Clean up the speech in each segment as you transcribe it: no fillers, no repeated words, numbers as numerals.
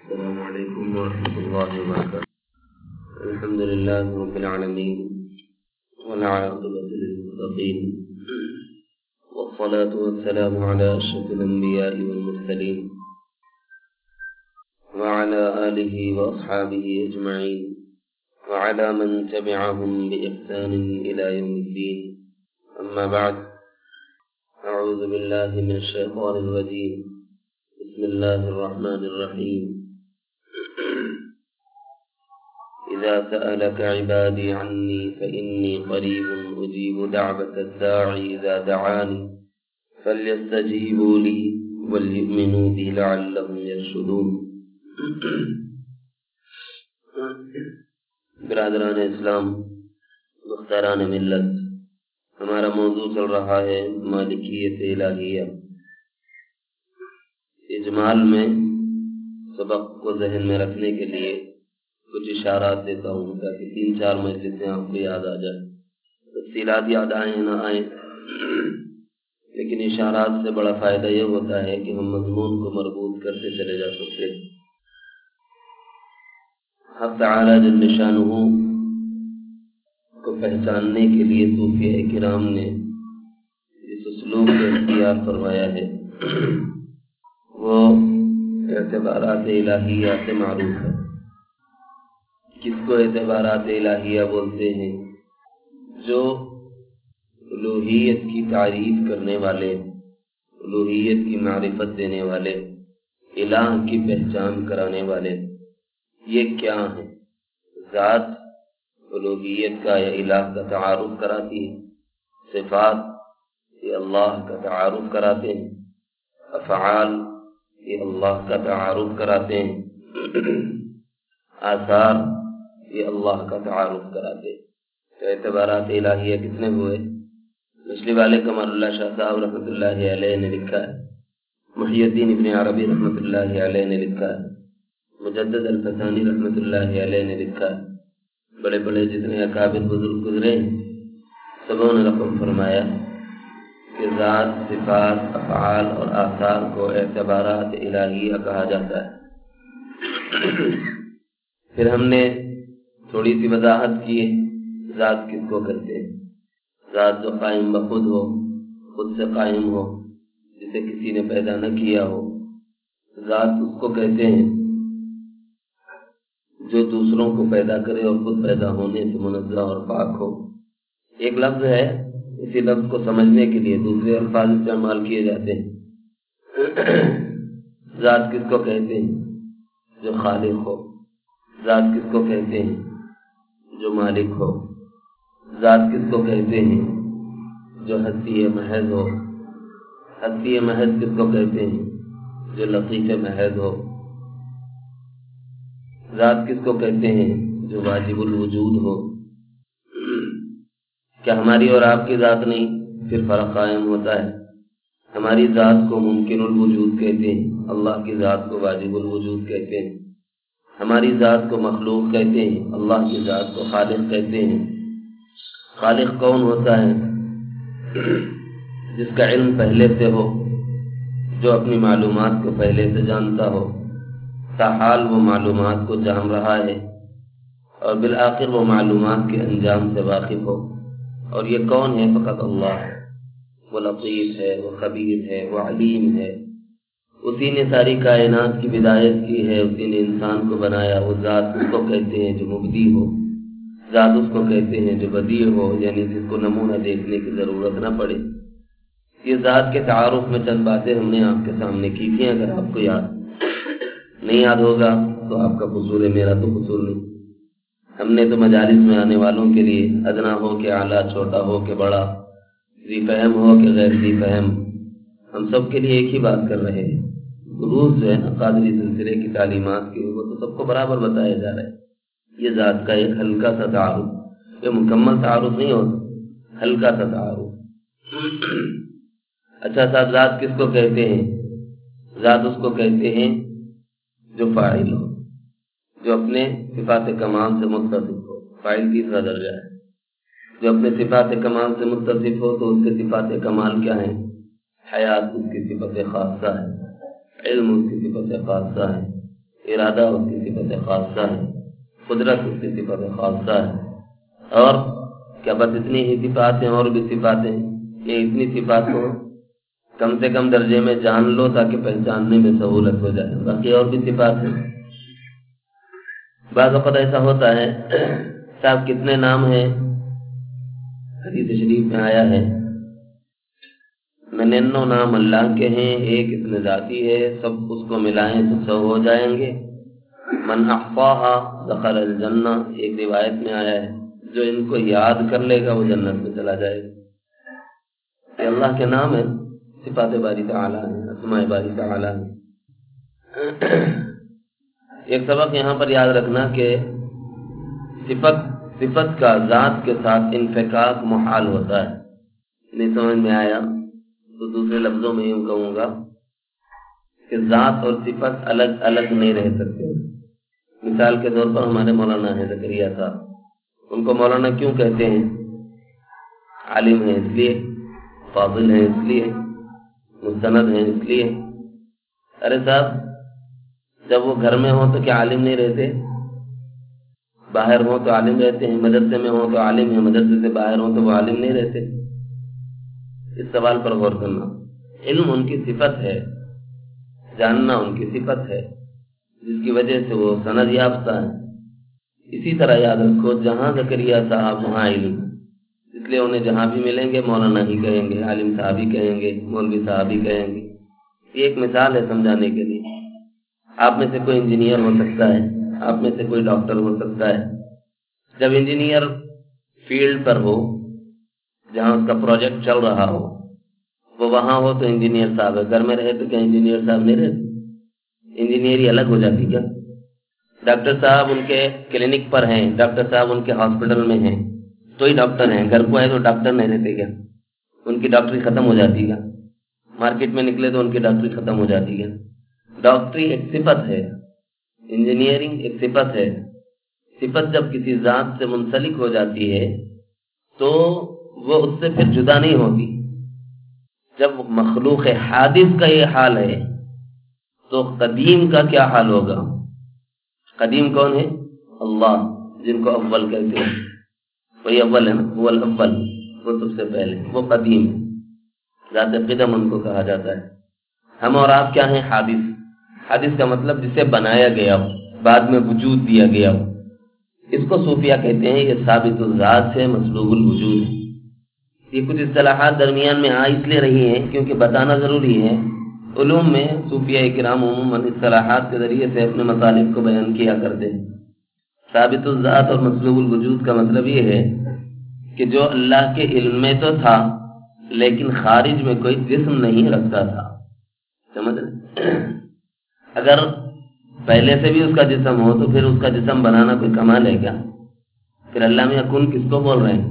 السلام عليكم ورحمة الله وبركاته. الحمد لله رب العالمين والعاقبة للمتقين والصلاة والسلام على أشرف الأنبياء والمرسلين وعلى آله وأصحابه أجمعين وعلى من تبعهم بإحسان إلى يوم الدين. أما بعد، أعوذ بالله من الشيطان الرجيم. بسم الله الرحمن الرحيم. إذا سألك عبادي عني فإني قريب أجيب دعوة الداعي إذا دعاني فليستجيبوا لي وليؤمنوا بي لعلهم يرشدون. برادران اسلام، دختران ملت، ہمارا موضوع چل رہا ہے مالکیت الہیہ. اجمال میں سبق کو ذہن میں رکھنے کے لیے کچھ اشارات دیتا ہوں تاکہ 3-4 مجلسیں آپ کو یاد آ جائیں. تفصیلات یاد آئیں نہ آئیں، لیکن اشارات سے بڑا فائدہ یہ ہوتا ہے کہ ہم مضمون کو مربوط کرتے چلے جا سکتے. حق تعالی جل شانہ کو پہچاننے کے لیے صوفیہ کرام نے جس اسلوب کو اختیار فرمایا ہے وہ اعتبارات الہیہ سے معروف ہے. کس کو اعتبارات الہیہ بولتے ہیں؟ جو الوہیت کی تعریف کرنے والے، الوہیت کی معرفت دینے والے، الہ کی پہچان کرانے والے. یہ کیا ہیں؟ ذات الوہیت کا یا الہ کا تعارف کراتی ہے. صفات یہ اللہ کا تعارف کراتے ہیں. افعال یہ اللہ کا تعارف کراتے ہیں. آثار یہ اللہ کا تعارف کراتے ہیں. تو اعتبارات الہیہ کتنے ہوئے؟ مچھلی والے کمال اللہ شاہ صاحب رحمۃ اللہ علیہ نے لکھا ہے، محی الدین ابن عربی رحمۃ اللہ علیہ نے لکھا ہے، مجدد الفسانی رحمۃ اللہ علیہ نے لکھا ہے. بڑے بڑے جتنے اکابر بزرگ گزرے سبوں نے رقم فرمایا کہ ذات، صفات، افعال اور آثار کو اعتبارات الہیہ کہا جاتا ہے. پھر ہم نے تھوڑی سی وضاحت کی ہے ذات کس کو کہتے ہیں. ذات جو قائم بخود ہو، خود سے قائم ہو، جسے کسی نے پیدا نہ کیا ہو. ذات اس کو کہتے ہیں جو دوسروں کو پیدا کرے اور خود پیدا ہونے سے منزہ اور پاک ہو. ایک لفظ ہے، اسی لفظ کو سمجھنے کے لیے دوسرے الفاظ استعمال کیے جاتے ہیں. ذات کس کو کہتے ہیں؟ جو خالق ہو. ذات کس کو کہتے ہیں؟ جو مالک ہو. ذات کس کو کہتے ہیں؟ جو ہستی محض ہو. ہستی محض کس کو کہتے ہیں؟ جو لطیف محض ہو. ذات کس کو کہتے ہیں؟ جو واجب الوجود ہو. کیا ہماری اور آپ کی ذات نہیں؟ پھر فرق قائم ہوتا ہے. ہماری ذات کو ممکن الوجود کہتے ہیں، اللہ کی ذات کو واجب الوجود کہتے ہیں. ہماری ذات کو مخلوق کہتے ہیں، اللہ کی ذات کو خالق کہتے ہیں. خالق کون ہوتا ہے؟ جس کا علم پہلے سے ہو، جو اپنی معلومات کو پہلے سے جانتا ہو، تاحال وہ معلومات کو جان رہا ہے اور بالآخر وہ معلومات کے انجام سے واقف ہو. اور یہ کون ہے؟ فقط اللہ ہے. وہ لطیف ہے، وہ خبیر ہے، وہ علیم ہے. اسی نے ساری کائنات کی بدایت کی ہے، اسی نے انسان کو بنایا. وہ ذات اس کو کہتے ہیں جو مبدی ہو. ذات اس کو کہتے ہیں جو بدیع ہو، یعنی جس کو نمونہ دیکھنے کی ضرورت نہ پڑے. یہ ذات کے تعارف میں چند باتیں ہم نے آپ کے سامنے کی تھیں. اگر آپ کو یاد نہیں یاد ہوگا تو آپ کا قصور ہے، میرا تو قصور نہیں. ہم نے تو مجالس میں آنے والوں کے لیے ادنا ہو کہ اعلیٰ، چھوٹا ہو کہ بڑا، ذی فہم ہو کہ غیر ذی فہم، ہم سب کے لیے ایک ہی بات کر رہے ہیں. دروس جو ہے نا قادری سلسلے کی تعلیمات کی، وہ تو سب کو برابر بتایا جا رہا ہے. یہ ذات کا ایک ہلکا سا تعارف، یہ مکمل تعارف نہیں ہوتا، ہلکا سا تعارف. اچھا صاحب، ذات کس کو کہتے ہیں؟ ذات اس کو کہتے ہیں جو فاعل ہو، جو اپنے صفات کمال سے متصف ہو. فاعل تیسرا درجہ ہے. جو اپنے صفات کمال سے متصف ہو تو اس کے صفات کمال کیا ہیں؟ حیات اس کی صفت خاصہ ہے، علم اس کی صفت خاصہ ہے، ارادہ اس کی صفت خاصہ ہے، قدرت اس کی صفت خاصہ ہے، اور کیا بس اتنی ہی صفات ہیں؟ اور بھی صفات ہیں؟ یہ اتنی صفات کو کم سے کم درجے میں جان لو تاکہ پہچاننے میں سہولت ہو جائے، باقی اور بھی صفات ہیں۔ بعض وقت ایسا ہوتا ہے صاحب کتنے نام ہیں؟ حدیث شریف میں آیا ہے 99 نام اللہ کے ہیں، ایک اسم ذاتی ہے، سب اس کو ملائیں تو 100 ہو جائیں گے۔ من احصاها دخل الجنہ، ایک روایت میں آیا ہے جو ان کو یاد کر لے گا وہ جنت میں چلا جائے گا۔ یہ اللہ کے نام ہے، صفات باری تعالیٰ ہیں، اسماء باری تعالیٰ ہیں۔ ایک سبق یہاں پر یاد رکھنا کہ صفت کا ذات کے ساتھ انفکاک محال ہوتا ہے۔ نہیں سمجھ میں آیا تو دوسرے لفظوں میں یوں کہوں گا کہ ذات اور صفت الگ الگ نہیں رہ سکتے۔ مثال کے طور پر ہمارے مولانا ہیں زکریا صاحب، ان کو مولانا کیوں کہتے ہیں؟ عالم ہیں اس لیے، فاضل ہیں اس لیے، مستند ہیں اس لیے۔ ارے صاحب جب وہ گھر میں ہوں تو کیا عالم نہیں رہتے؟ باہر ہوں تو عالم رہتے ہیں، مدرسے میں ہوں تو عالم ہیں، مدرسے سے باہر ہوں تو وہ عالم نہیں رہتے۔ اس سوال پر غور کرنا۔ علم ان کی صفت ہے، جاننا ان کی صفت ہے، جس کی وجہ سے وہ سند یافتہ ہے۔ اسی طرح یاد رکھو جہاں زکریا صاحب وہاں علم، اس لیے انہیں جہاں بھی ملیں گے مولانا ہی کہیں گے، عالم صاحب ہی کہیں گے، مولوی صاحب ہی کہیں گے۔ یہ ایک مثال ہے سمجھانے کے لیے۔ آپ میں سے کوئی انجینئر ہو سکتا ہے، آپ میں سے کوئی ڈاکٹر ہو سکتا ہے۔ جب انجینئر فیلڈ پر ہو جہاں اس کا پروجیکٹ چل رہا ہو، وہ وہاں ہو تو انجینئر صاحب ہے، گھر میں رہے تو کیا انجینئر صاحب نہیں رہتے؟ انجینئری الگ ہو جاتی کیا؟ ڈاکٹر صاحب ان کے کلینک پر ہیں، ڈاکٹر صاحب ان کے ہاسپٹل میں ہیں تو ہی ڈاکٹر ہیں، گھر کو آئے تو ڈاکٹر نہیں رہتے کیا؟ ان کی ڈاکٹری ختم ہو جاتی کیا؟ مارکیٹ میں نکلے تو ان کی ڈاکٹری ختم ہو جاتی کیا؟ ڈاکٹری ایک صفت ہے، انجینئرنگ ایک صفت ہے۔ صفت جب کسی ذات سے منسلک ہو جاتی ہے تو وہ اس سے پھر جدا نہیں ہوتی۔ جب مخلوق حادث کا یہ حال ہے تو قدیم کا کیا حال ہوگا؟ قدیم کون ہے؟ اللہ، جن کو اول کہتے ہیں، وہی اول ہے نا، وہ الاول، وہ سب سے پہلے، وہ قدیم ہے، ذات قدم ان کو کہا جاتا ہے۔ ہم اور آپ کیا ہیں؟ حادث۔ حادث کا مطلب جسے بنایا گیا ہو، بعد میں وجود دیا گیا ہو۔ اس کو صوفیہ کہتے ہیں، یہ ثابت الذات ہے، مسلوب الوجود ہے۔ یہ کچھ اصطلاحات درمیان میں آ اس لیے رہی ہیں کیونکہ بتانا ضروری ہے۔ علوم میں صوفیہ کرام عموماً اصطلاحات کے ذریعے سے اپنے مطالب کو بیان کیا کرتے ہیں۔ ثابت الذات اور مسلوب الوجود کا مطلب یہ ہے کہ جو اللہ کے علم میں تو تھا لیکن خارج میں کوئی جسم نہیں رکھتا تھا، سمجھ رہے؟ اگر پہلے سے بھی اس کا جسم ہو تو پھر اس کا جسم بنانا کوئی کمال ہے کیا؟ پھر اللہ میں کن کس کو بول رہے ہیں؟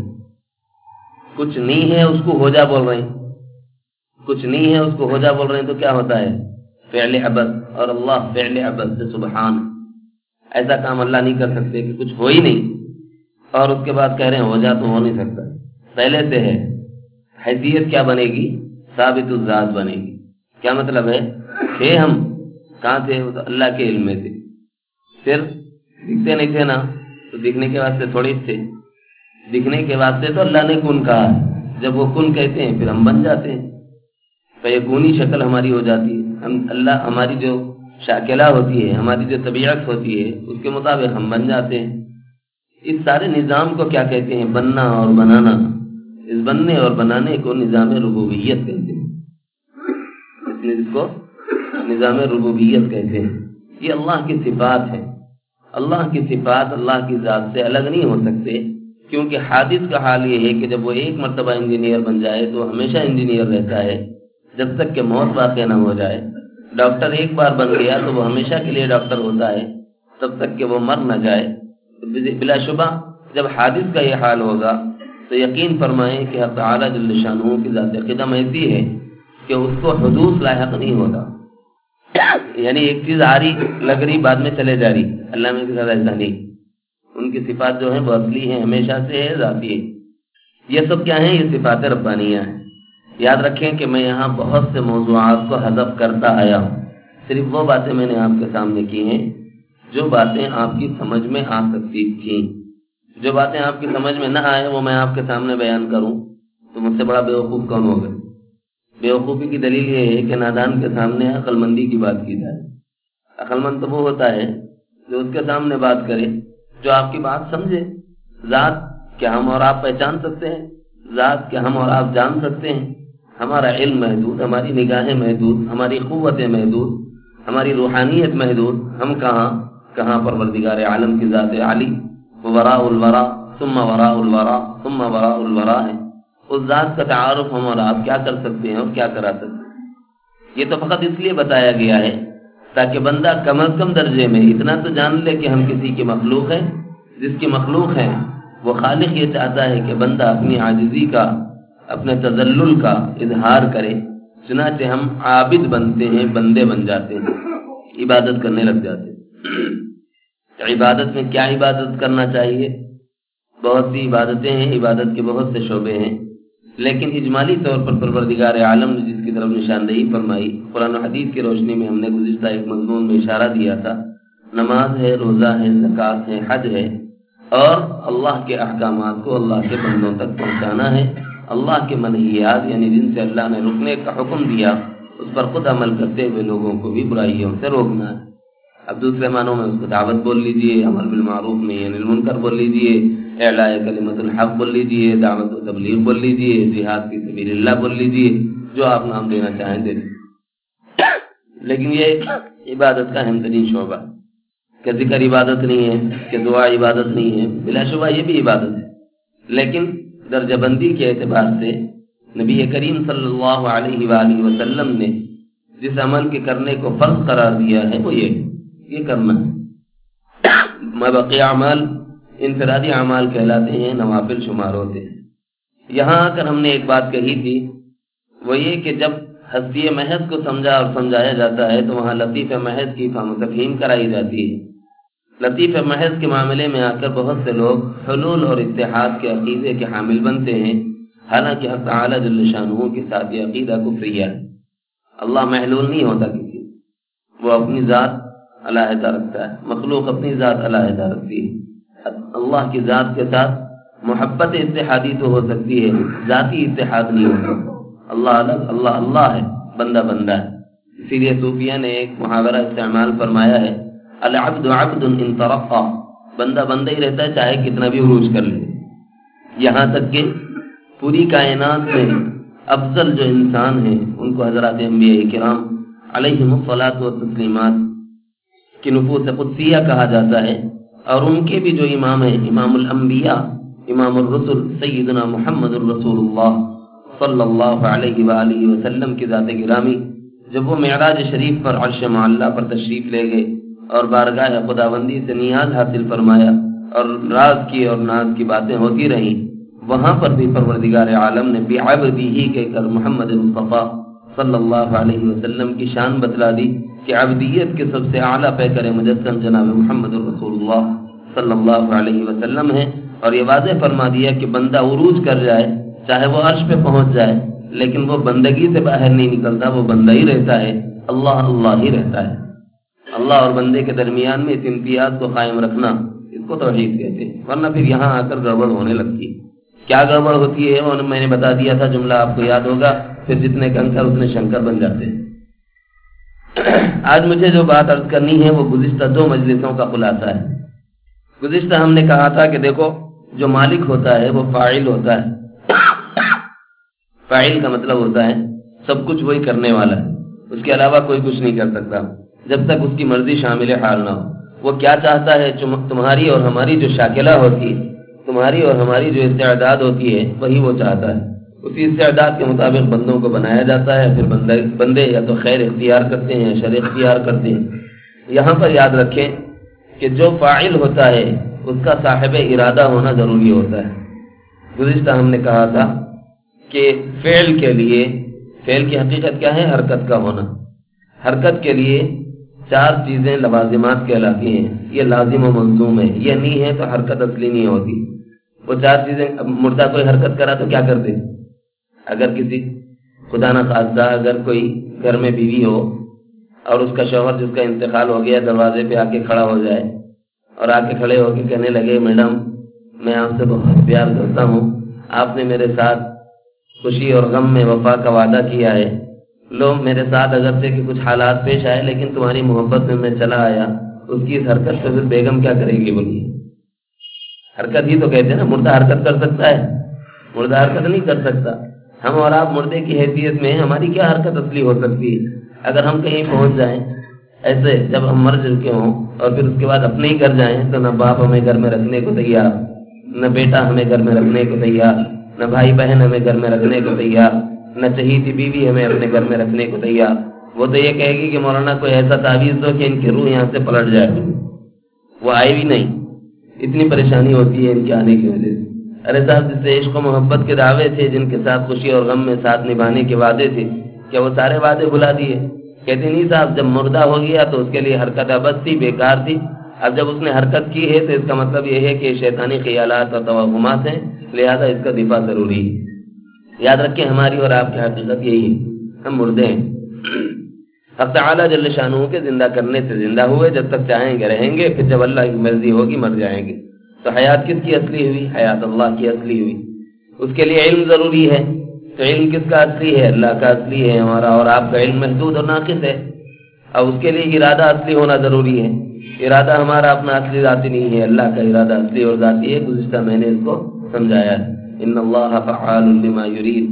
کچھ نہیں ہے اس کو ہو جا بول رہے ہیں، کچھ نہیں ہے اس کو ہو جا بول رہے ہیں تو کیا ہوتا ہے؟ فعل عبث، اور اللہ فعل عبث سے سبحان۔ ایسا کام اللہ نہیں کر سکتے کہ کچھ ہو ہی نہیں اور اس کے بعد کہہ رہے ہیں ہو جا، تو ہو نہیں سکتا، پہلے سے ہے۔ حیثیت کیا بنے گی؟ ثابت الذات بنے گی۔ کیا مطلب ہے؟ تھے ہم کہاں تھے؟ وہ تو اللہ کے علم میں تھے، پھر دکھتے نہیں تھے نا، تو دکھنے کے واسطے تھوڑی تھے، دکھنے کے واسطے تو اللہ نے کن کہا، جب وہ کن کہتے ہیں پھر ہم بن جاتے ہیں، فیکونی شکل ہماری ہو جاتی ہے۔ ہم اللہ، ہماری جو شاکلہ ہوتی ہے، ہماری جو طبیعت ہوتی ہے، اس کے مطابق ہم بن جاتے ہیں۔ اس سارے نظام کو کیا کہتے ہیں؟ بننا اور بنانا۔ اس بننے اور بنانے کو نظام ربوبیت کہتے ہیں، اس کو نظام ربوبیت کہتے ہیں۔ یہ اللہ کی صفات ہے۔ اللہ کی صفات اللہ کی ذات سے الگ نہیں ہو سکتے، کیونکہ حادث کا حال یہ ہے کہ جب وہ ایک مرتبہ انجینئر بن جائے تو ہمیشہ انجینئر رہتا ہے جب تک کہ موت واقع نہ ہو جائے۔ ڈاکٹر ایک بار بن گیا تو وہ ہمیشہ کے لیے ڈاکٹر ہوتا ہے تب تک کہ وہ مر نہ جائے۔ بلا شبہ جب حادث کا یہ حال ہوگا تو یقین فرمائیں کہ حق تعالی جل شانہ کی ذات قدم ایسی ہے کہ اس کو حدوث لاحق نہیں ہوگا، یعنی ایک چیز آ رہی لگ رہی بعد میں چلے جا رہی۔ اللہ میں کے ساتھ ایسا نہیں، ان کی صفات جو ہیں وہ اصلی ہیں، ہمیشہ سے ہے، ذاتی ہے۔ یہ سب کیا ہیں؟ یہ صفات ربانیہ ہیں۔ یاد رکھیں کہ میں یہاں بہت سے موضوعات کو حذف کرتا آیا ہوں، صرف وہ باتیں میں نے آپ کے سامنے کی ہیں جو باتیں آپ کی سمجھ میں آ سکتی تھیں. جو باتیں آپ کی سمجھ میں نہ آئے وہ میں آپ کے سامنے بیان کروں تو مجھ سے بڑا بیوقوف کون ہوگا؟ بیوقوفی کی دلیل یہ ہے کہ نادان کے سامنے عقل مندی کی بات کی جائے. عقل مند تو وہ ہوتا ہے جو اس کے سامنے بات کرے جو آپ کی بات سمجھے. ذات کیا ہم اور آپ پہچان سکتے ہیں؟ ذات کیا ہم اور آپ جان سکتے ہیں؟ ہمارا علم محدود، ہماری نگاہیں محدود، ہماری قوتیں محدود، ہماری روحانیت محدود. ہم کہاں پروردگار عالم کی ذات عالی وراء الورا ثم وراء الورا ثم وراء الورا ہے. اس ذات کا تعارف ہم اور آپ کیا کر سکتے ہیں اور کیا کرا سکتے ہیں؟ یہ تو فقط اس لیے بتایا گیا ہے تاکہ بندہ کم از کم درجے میں اتنا تو جان لے کہ ہم کسی کی مخلوق ہیں. جس کی مخلوق ہیں وہ خالق یہ چاہتا ہے کہ بندہ اپنی عاجزی کا، اپنے تذلل کا اظہار کرے. چنانچہ ہم عابد بنتے ہیں، بندے بن جاتے ہیں، عبادت کرنے لگ جاتے ہیں. عبادت میں کیا عبادت کرنا چاہیے؟ بہت سی عبادتیں ہیں، عبادت کے بہت سے شعبے ہیں، لیکن اجمالی طور پر پروردگار عالم نے جس کی طرف نشاندہی فرمائی، قرآن و حدیث کی روشنی میں ہم نے گزشتہ ایک مضمون میں اشارہ دیا تھا. نماز ہے، روزہ ہے، زکوٰۃ ہے، حج ہے، اور اللہ کے احکامات کو اللہ کے بندوں تک پہنچانا ہے. اللہ کے منہیات یعنی جن سے اللہ نے رکنے کا حکم دیا اس پر خود عمل کرتے ہوئے لوگوں کو بھی برائیوں سے روکنا ہے. اب دوسرے معنوں میں اس کو دعوت بول لیجئے، امر بالمعروف نہیں عن المنکر بول لیجئے، اعلاء کلمۃ الحق بول لیجئے، دعوت و تبلیغ بول لیجئے، جہاد فی سبیل اللہ بول لیجئے، جو آپ نام دینا چاہیں دے دیجئے. لیکن یہ عبادت کا اہم ترین شعبہ کہ ذکر عبادت نہیں ہے، کہ دعا عبادت نہیں ہے. بلا شبہ یہ بھی عبادت ہے، لیکن درجہ بندی کے اعتبار سے نبی کریم صلی اللہ علیہ وآلہ وسلم نے جس عمل کے کرنے کو فرض قرار دیا ہے وہ یہ کرنا ہے. مابقی اعمال انفرادی اعمال کہلاتے ہیں، نوافل شمار ہوتے ہیں. یہاں آ کر ہم نے ایک بات کہی تھی، وہ یہ کہ جب ہستی محض کو سمجھا اور سمجھایا جاتا ہے تو وہاں لطیف محض کی فہم و تفہیم کرائی جاتی ہے. لطیف محض کے معاملے میں آ کر بہت سے لوگ حلول اور اتحاد کے عقیدے کے حامل بنتے ہیں، حالانکہ حق تعالی جل شانہ کے ساتھ یہ عقیدہ کفریہ ہے. اللہ محلول نہیں ہوتا کسی، وہ اپنی ذات علیحدہ رکھتا ہے، مخلوق اپنی ذات علیحدہ رکھتی ہے. اللہ کی ذات کے ساتھ محبت اتحادی تو ہو سکتی ہے، ذاتی اتحاد نہیں ہوتا. اللہ الگ، اللہ اللہ ہے، بندہ بندہ ہے. اسی لیے صوفیہ نے ایک محاورہ استعمال فرمایا ہے، العبد عبد ان ترقى، بندہ بندہ ہی رہتا ہے چاہے کتنا بھی عروج کر لے. یہاں تک کہ پوری کائنات میں افضل جو انسان ہیں ان کو حضرات انبیاء کرام علیہم الصلاۃ والتسلیمات کی نفوس قدسیہ کہا جاتا ہے، اور ان کے بھی جو امام ہیں، امام الانبیاء امام الرسل سیدنا محمد الرسول اللہ صلی اللہ علیہ وآلہ وسلم کی ذات گرامی جب وہ معراج شریف پر عرش معلیٰ پر تشریف لے گئے اور بارگاہ خداوندی سے نیاز حاصل فرمایا اور راز کی اور ناز کی باتیں ہوتی رہیں، وہاں پر بھی پروردگار عالم نے بعبدہ کہہ کر محمد مصطفیٰ صلی اللہ علیہ وسلم کی شان بتلا دی کہ عبدیت کے سب سے اعلیٰ پیکر مجسم جناب محمد رسول اللہ صلی اللہ علیہ وسلم ہے. اور یہ واضح فرما دیا کہ بندہ عروج کر جائے چاہے وہ عرش پہ پہنچ جائے لیکن وہ بندگی سے باہر نہیں نکلتا، وہ بندہ ہی رہتا ہے، اللہ اللہ ہی رہتا ہے. اللہ اور بندے کے درمیان میں اس امتیاز کو قائم رکھنا اس کو توحید کہتے ہیں. ورنہ پھر یہاں آ کر گڑبڑ ہونے لگتی ہے. کیا گڑبڑ ہوتی ہے وہ میں نے بتا دیا تھا، جملہ آپ کو یاد ہوگا، پھر جتنے کنکر اتنے شنکر بن جاتے ہیں. آج مجھے جو بات عرض کرنی ہے وہ گزشتہ 2 مجلسوں کا خلاصہ ہے. گزشتہ ہم نے کہا تھا کہ دیکھو جو مالک ہوتا ہے وہ فاعل ہوتا ہے. فاعل کا مطلب ہوتا ہے سب کچھ وہی کرنے والا ہے، اس کے علاوہ کوئی کچھ نہیں کر سکتا جب تک اس کی مرضی شامل حال نہ ہو. وہ کیا چاہتا ہے، تمہاری اور ہماری جو شاکلہ ہوتی ہے، تمہاری اور ہماری جو استعداد ہوتی ہے وہی وہ چاہتا ہے. اسی استعداد کے مطابق بندوں کو بنایا جاتا ہے. پھر بندے یا تو خیر اختیار کرتے ہیں یا شر اختیار کرتے ہیں. یہاں پر یاد رکھیں کہ جو فاعل ہوتا ہے اس کا صاحب ارادہ ہونا ضروری ہوتا ہے. گزشتہ ہم نے کہا تھا کہ فعل کے لیے، فعل کی حقیقت کیا ہے؟ حرکت کا ہونا. حرکت کے لیے 4 چیزیں لوازمات کہلاتی ہیں. یہ لازم و ملزوم ہے، یہ نہیں ہے تو حرکت اصلی نہیں ہوتی. وہ 4 چیزیں، مردہ کوئی حرکت کرا تو کیا کرتے؟ اگر کسی خدا نہ خواستہ اگر کوئی گھر میں بیوی ہو اور اس کا شوہر جس کا انتقال ہو گیا دروازے پہ آ کے کھڑا ہو جائے اور آ کے کھڑے ہو کے کہنے لگے میڈم میں آپ سے بہت پیار کرتا ہوں، آپ نے میرے ساتھ خوشی اور غم میں وفا کا وعدہ کیا ہے، لو میرے ساتھ اگرچہ کہ کچھ حالات پیش آئے لیکن تمہاری محبت میں چلا آیا، اس کی اس حرکت سے پھر بیگم کیا کرے گی بولیے؟ حرکت ہی تو کہتے ہیں نا، مردہ حرکت کر سکتا ہے، مردہ حرکت نہیں کر سکتا۔ ہم اور آپ مردے کی حیثیت میں ہماری کیا حرکت اصلی ہو سکتی ہے؟ اگر ہم کہیں پہنچ جائیں ایسے جب ہم مر چکے ہوں اور پھر اس کے بعد اپنے ہی گھر جائیں تو نہ باپ ہمیں گھر میں رکھنے کو تیار، نہ بیٹا ہمیں گھر میں رکھنے کو تیار، نہ بھائی بہن ہمیں گھر میں رکھنے کو تیار، نہ چہیتی بیوی ہمیں اپنے گھر میں رکھنے کو تیار۔ وہ تو یہ کہے گی کہ مولانا کوئی ایسا تعویذ دو کہ ان کی روح یہاں سے پلٹ جائے، وہ آئے بھی نہیں، اتنی پریشانی ہوتی ہے ان کے آنے کی وجہ سے۔ ارے صاحب جس سے عشق و محبت کے دعوے تھے، جن کے ساتھ خوشی اور غم میں ساتھ نبھانے کے وعدے تھے، کیا وہ سارے وعدے بھلا دیے؟ کہتے نہیں صاحب، جب مردہ ہو گیا تو اس کے لیے حرکت ابد تھی، بیکار تھی۔ اب جب اس نے حرکت کی ہے تو اس کا مطلب یہ ہے کہ شیطانی خیالات اور توہمات ہیں، لہذا اس کا دفاع ضروری ہے۔ یاد رکھیں ہماری اور آپ کی حقیقت یہی ہے، ہم مردے ہیں۔ حق تعالیٰ جل شانہ کے زندہ کرنے سے زندہ ہوئے، جب تک چاہیں گے رہیں گے، پھر جب اللہ کی مرضی ہوگی مر جائیں گے۔ تو حیات کس کی اصلی ہوئی؟ حیات اللہ کی اصلی ہوئی۔ اس کے لیے علم ضروری ہے، تو علم کس کا اصلی ہے؟ اللہ کا اصلی ہے ہمارا، اور آپ کا علم محدود اور ناقص ہے۔ اور اس کے لیے ارادہ اصلی ہونا ضروری ہے۔ ارادہ ہمارا اپنا اصلی ذاتی نہیں ہے، اللہ کا ارادہ اصلی اور ذاتی ہے۔ گزشتہ میں نے اس کو سمجھایا ہے۔ ان اللہ فعال لما یرید،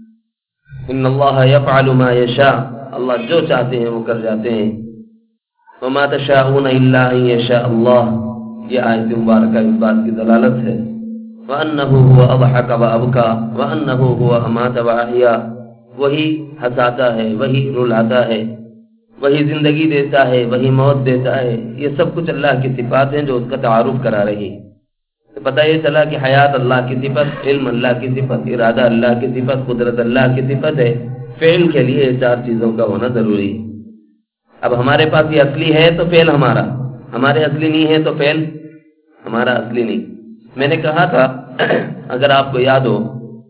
ان اللہ یفعل ما یشاء، اللہ جو چاہتے ہیں وہ کر جاتے ہیں۔ وما تشاءون الا ان یشاء اللہ، یہ آیت مبارکہ اس بات کی دلالت ہے۔ وَأَنَّهُ هُوَ أَضْحَكَ وَأَبْكَى وَأَنَّهُ هُوَ أَمَاتَ وَأَحْيَا، وہی ہنساتا ہے، وہی رلاتا ہے، وہی زندگی دیتا ہے، وہی موت دیتا ہے۔ یہ سب کچھ اللہ کی صفات ہیں جو اس کا تعارف کرا رہی ہے۔ تو پتہ یہ چلا کہ حیات اللہ کی صفت، علم اللہ کی صفت، ارادہ اللہ کی صفت، قدرت اللہ کی صفت ہے۔ فعل کے لیے یہ چار چیزوں کا ہونا ضروری ہے۔ اب ہمارے پاس یہ اصلی ہے تو فعل ہمارا، ہمارے اصلی نہیں ہے تو فعل ہمارا اصلی نہیں۔ میں نے کہا تھا اگر آپ کو یاد ہو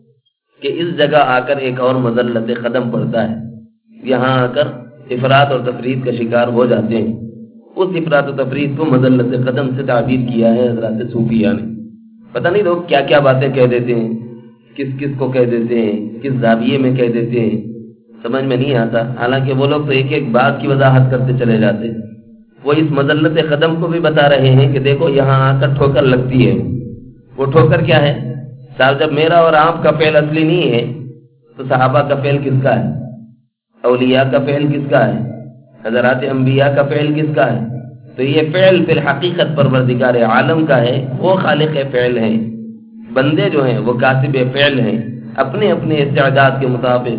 کہ اس جگہ آ کر ایک اور مذلت قدم پڑتا ہے، یہاں آ کر افراط اور تفرید کا شکار ہو جاتے ہیں۔ اس افراط و تفرید کو مذلت قدم سے تعبیر کیا ہے حضرات صوفیہ نے۔ پتہ نہیں لوگ کیا کیا باتیں کہہ دیتے ہیں، کس کس کو کہہ دیتے ہیں، کس زاویے میں کہہ دیتے ہیں، سمجھ میں نہیں آتا۔ حالانکہ وہ لوگ تو ایک ایک بات کی وضاحت کرتے چلے جاتے ہیں۔ وہ اس مذلت قدم کو بھی بتا رہے ہیں کہ دیکھو یہاں آ کر ٹھوکر لگتی ہے۔ وہ ٹھوکر کیا ہے صاحب؟ جب میرا اور آپ کا فعل اصلی نہیں ہے تو صحابہ کا فعل کس کا ہے؟ اولیاء کا فعل کس کا ہے؟ حضرات انبیاء کا فعل کس کا ہے؟ تو یہ فعل فی الحقیقت پروردگار عالم کا ہے، وہ خالق فعل ہیں۔ بندے جو ہیں وہ کاسب فعل ہیں، اپنے اپنے استعداد کے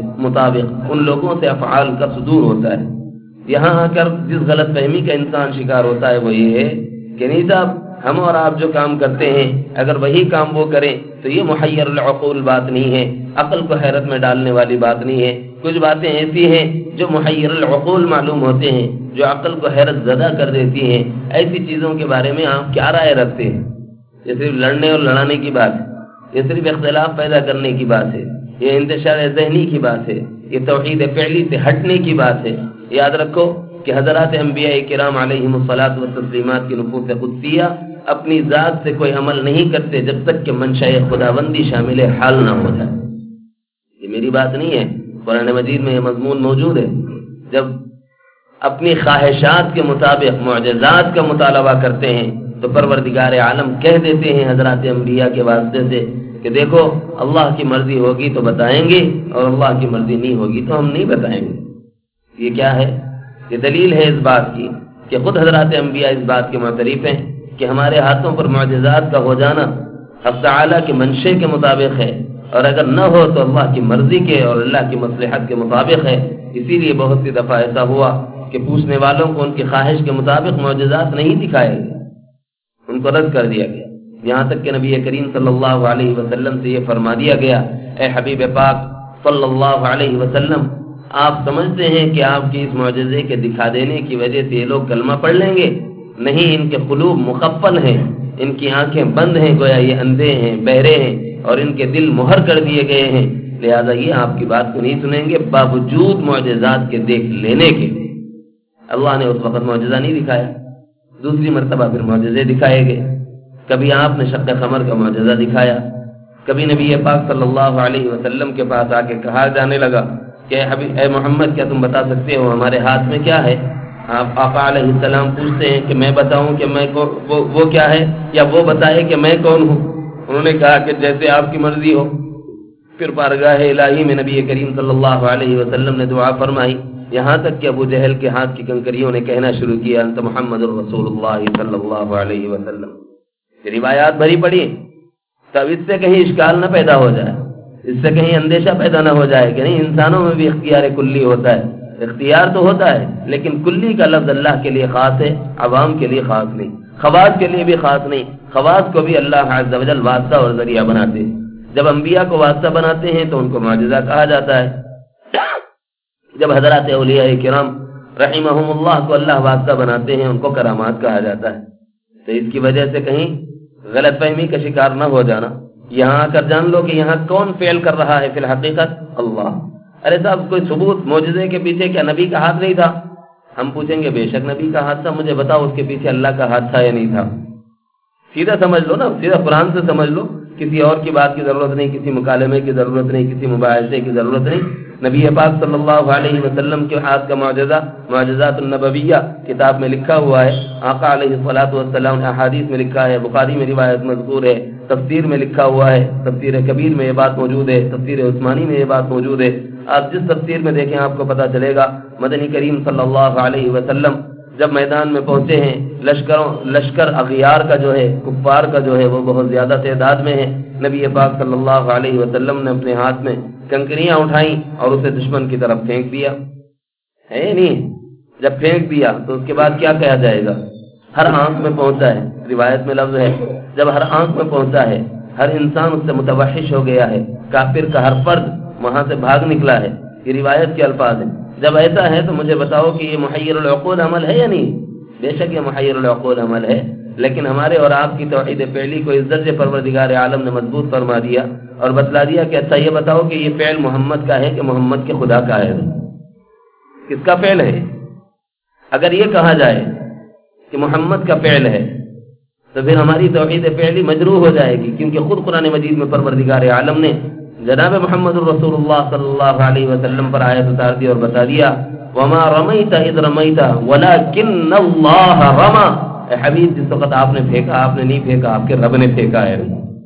مطابق ان لوگوں سے افعال کا صدور ہوتا ہے۔ یہاں آ کر جس غلط فہمی کا انسان شکار ہوتا ہے وہ یہ ہے کہ نہیں صاحب، ہم اور آپ جو کام کرتے ہیں اگر وہی کام وہ کریں تو یہ محیر العقول بات نہیں ہے، عقل کو حیرت میں ڈالنے والی بات نہیں ہے۔ کچھ باتیں ایسی ہیں جو محیر العقول معلوم ہوتے ہیں، جو عقل کو حیرت زدہ کر دیتی ہیں۔ ایسی چیزوں کے بارے میں آپ کیا رائے رکھتے ہیں؟ یہ صرف لڑنے اور لڑانے کی بات ہے، یہ صرف اختلاف پیدا کرنے کی بات ہے، یہ انتشار ذہنی کی بات ہے، یہ توحید فعلی سے ہٹنے کی بات ہے۔ یاد رکھو کہ حضرات انبیاء کرام علیہم الصلاۃ والتسلیمات کی نفوس قدسیہ اپنی ذات سے کوئی عمل نہیں کرتے جب تک کہ منشاء خداوندی شامل حال نہ ہو جائے۔ یہ میری بات نہیں ہے، قرآن مجید میں یہ مضمون موجود ہے۔ جب اپنی خواہشات کے مطابق معجزات کا مطالبہ کرتے ہیں تو پروردگار عالم کہہ دیتے ہیں حضرات انبیاء کے واسطے سے کہ دیکھو اللہ کی مرضی ہوگی تو بتائیں گے، اور اللہ کی مرضی نہیں ہوگی تو ہم نہیں بتائیں گے۔ یہ کیا ہے؟ یہ دلیل ہے اس بات کی کہ خود حضرات انبیاء اس بات کے معترف ہیں کہ ہمارے ہاتھوں پر معجزات کا ہو جانا حق تعالیٰ کے منشے کے مطابق ہے، اور اگر نہ ہو تو اللہ کی مرضی کے اور اللہ کی مصلحت کے مطابق ہے۔ اسی لیے بہت سی دفعہ ایسا ہوا کہ پوچھنے والوں کو ان کی خواہش کے مطابق معجزات نہیں دکھائے گئے، ان کو رد کر دیا گیا، یہاں تک کہ نبی کریم صلی اللہ علیہ وسلم سے یہ فرما دیا گیا، اے حبیب پاک صلی اللہ علیہ وسلم، آپ سمجھتے ہیں کہ آپ کی اس معجزے کے دکھا دینے کی وجہ سے یہ لوگ کلمہ پڑھ لیں گے؟ نہیں، ان کے قلوب مقفل ہیں، ان کی آنکھیں بند ہیں، گویا یہ اندھے ہیں، بہرے ہیں، اور ان کے دل مہر کر دیے گئے ہیں، لہذا یہ آپ کی بات کو نہیں سنیں گے باوجود معجزات کے دیکھ لینے کے۔ اللہ نے اس وقت معجزہ نہیں دکھایا، دوسری مرتبہ پھر معجزے دکھائے گئے۔ کبھی آپ نے شق قمر کا معجزہ دکھایا، کبھی نبی پاک صلی اللہ علیہ وسلم کے پاس آ کے کہا جانے لگا کہ اے محمد کیا تم بتا سکتے ہو ہمارے ہاتھ میں کیا ہے؟ آپ آقا علیہ السلام پوچھتے ہیں کہ میں بتاؤں کہ میں وہ کیا ہے، یا وہ بتائے کہ میں کون ہوں؟ انہوں نے کہا کہ جیسے آپ کی مرضی ہو۔ پھر بارگاہ الہی میں نبی کریم صلی اللہ علیہ وسلم نے دعا فرمائی، یہاں تک کہ ابو جہل کے ہاتھ کی کنکریوں نے کہنا شروع کیا انت محمد الرسول اللہ صلی اللہ علیہ وسلم۔ یہ روایات بھری پڑی، تب اس سے کہیں اشکال نہ پیدا ہو جائے، اس سے کہیں اندیشہ پیدا نہ ہو جائے کہ نہیں انسانوں میں بھی اختیار کلی ہوتا ہے۔ اختیار تو ہوتا ہے لیکن کلی کا لفظ اللہ کے لیے خاص ہے، عوام کے لیے خاص نہیں، خواص کے لیے بھی خاص نہیں۔ خواص کو بھی اللہ عز و جل واسطہ اور ذریعہ بناتے ہیں۔ جب انبیاء کو واسطہ بناتے ہیں تو ان کو معجزہ کہا جاتا ہے، جب حضرات اولیاء کرام رحمہم اللہ کو اللہ واسطہ بناتے ہیں ان کو کرامات کہا جاتا ہے۔ تو اس کی وجہ سے کہیں غلط فہمی کا شکار نہ ہو جانا۔ یہاں آ کر جان لو کہ یہاں کون فعل کر رہا ہے فی الحقیقت؟ اللہ۔ ارے صاحب کوئی ثبوت معجزے کے پیچھے کیا نبی کا ہاتھ نہیں تھا؟ ہم پوچھیں گے بے شک نبی کا ہاتھ تھا، مجھے بتاؤ اس کے پیچھے اللہ کا ہاتھ تھا یا نہیں تھا؟ سیدھا سمجھ لو نا، سیدھا قرآن سے سمجھ لو، کسی اور کی بات کی ضرورت نہیں، کسی مکالمے کی ضرورت نہیں، کسی مباحثے کی ضرورت نہیں۔ نبی پاک صلی اللہ علیہ وسلم کے ہاتھ کا معجزہ معجزات النبویہ کتاب میں لکھا ہوا ہے، آقا علیہ الصلوۃ والسلام نے احادیث میں لکھا ہے، بخاری میں روایت مذکور ہے، تفسیر میں لکھا ہوا ہے، تفسیر کبیر میں یہ بات موجود ہے، تفسیر عثمانی میں یہ بات موجود ہے۔ آپ جس تفسیر میں دیکھیں آپ کو پتہ چلے گا مدنی کریم صلی اللہ علیہ وسلم جب میدان میں پہنچے ہیں، لشکر اغیار کا جو ہے، کفار کا جو ہے وہ بہت زیادہ تعداد میں ہے، نبی پاک صلی اللہ علیہ وسلم نے اپنے ہاتھ میں کنکریاں اٹھائیں اور اسے دشمن کی طرف پھینک دیا ہے نہیں؟ جب پھینک دیا تو اس کے بعد کیا کہا جائے گا؟ ہر آنکھ میں پہنچا ہے، روایت میں لفظ ہے جب ہر آنکھ میں پہنچا ہے، ہر انسان اس سے متوحش ہو گیا ہے، کافر کا ہر فرد وہاں سے بھاگ نکلا ہے، یہ روایت کے الفاظ ہیں۔ جب ایسا ہے تو مجھے بتاؤ کہ یہ محیر العقول عمل ہے یا نہیں؟ بے شک یہ محیر العقول عمل ہے، لیکن ہمارے اور آپ کی توحید پہلی کو اس درجے پروردگار عالم نے مضبوط فرما دیا اور بتلا دیا کہ اچھا یہ بتاؤ کہ یہ فعل محمد کا ہے کہ محمد کے خدا کا ہے؟ کس کا فعل ہے؟ اگر یہ کہا جائے کہ محمد کا فعل ہے تو پھر ہماری توحید پہلی مجروح ہو جائے گی، کیونکہ خود قرآن مجید میں پروردگار عالم نے جناب محمد الرسول اللہ صلی اللہ علیہ وسلم پر آیت اتار دی اور بتا دیا وما رمیت اذ رمیت ولکن اللہ رما۔ اے حبیب جس وقت آپ نے پھینکا آپ نے نہیں پھینکا، آپ کے رب نے پھینکا ہے۔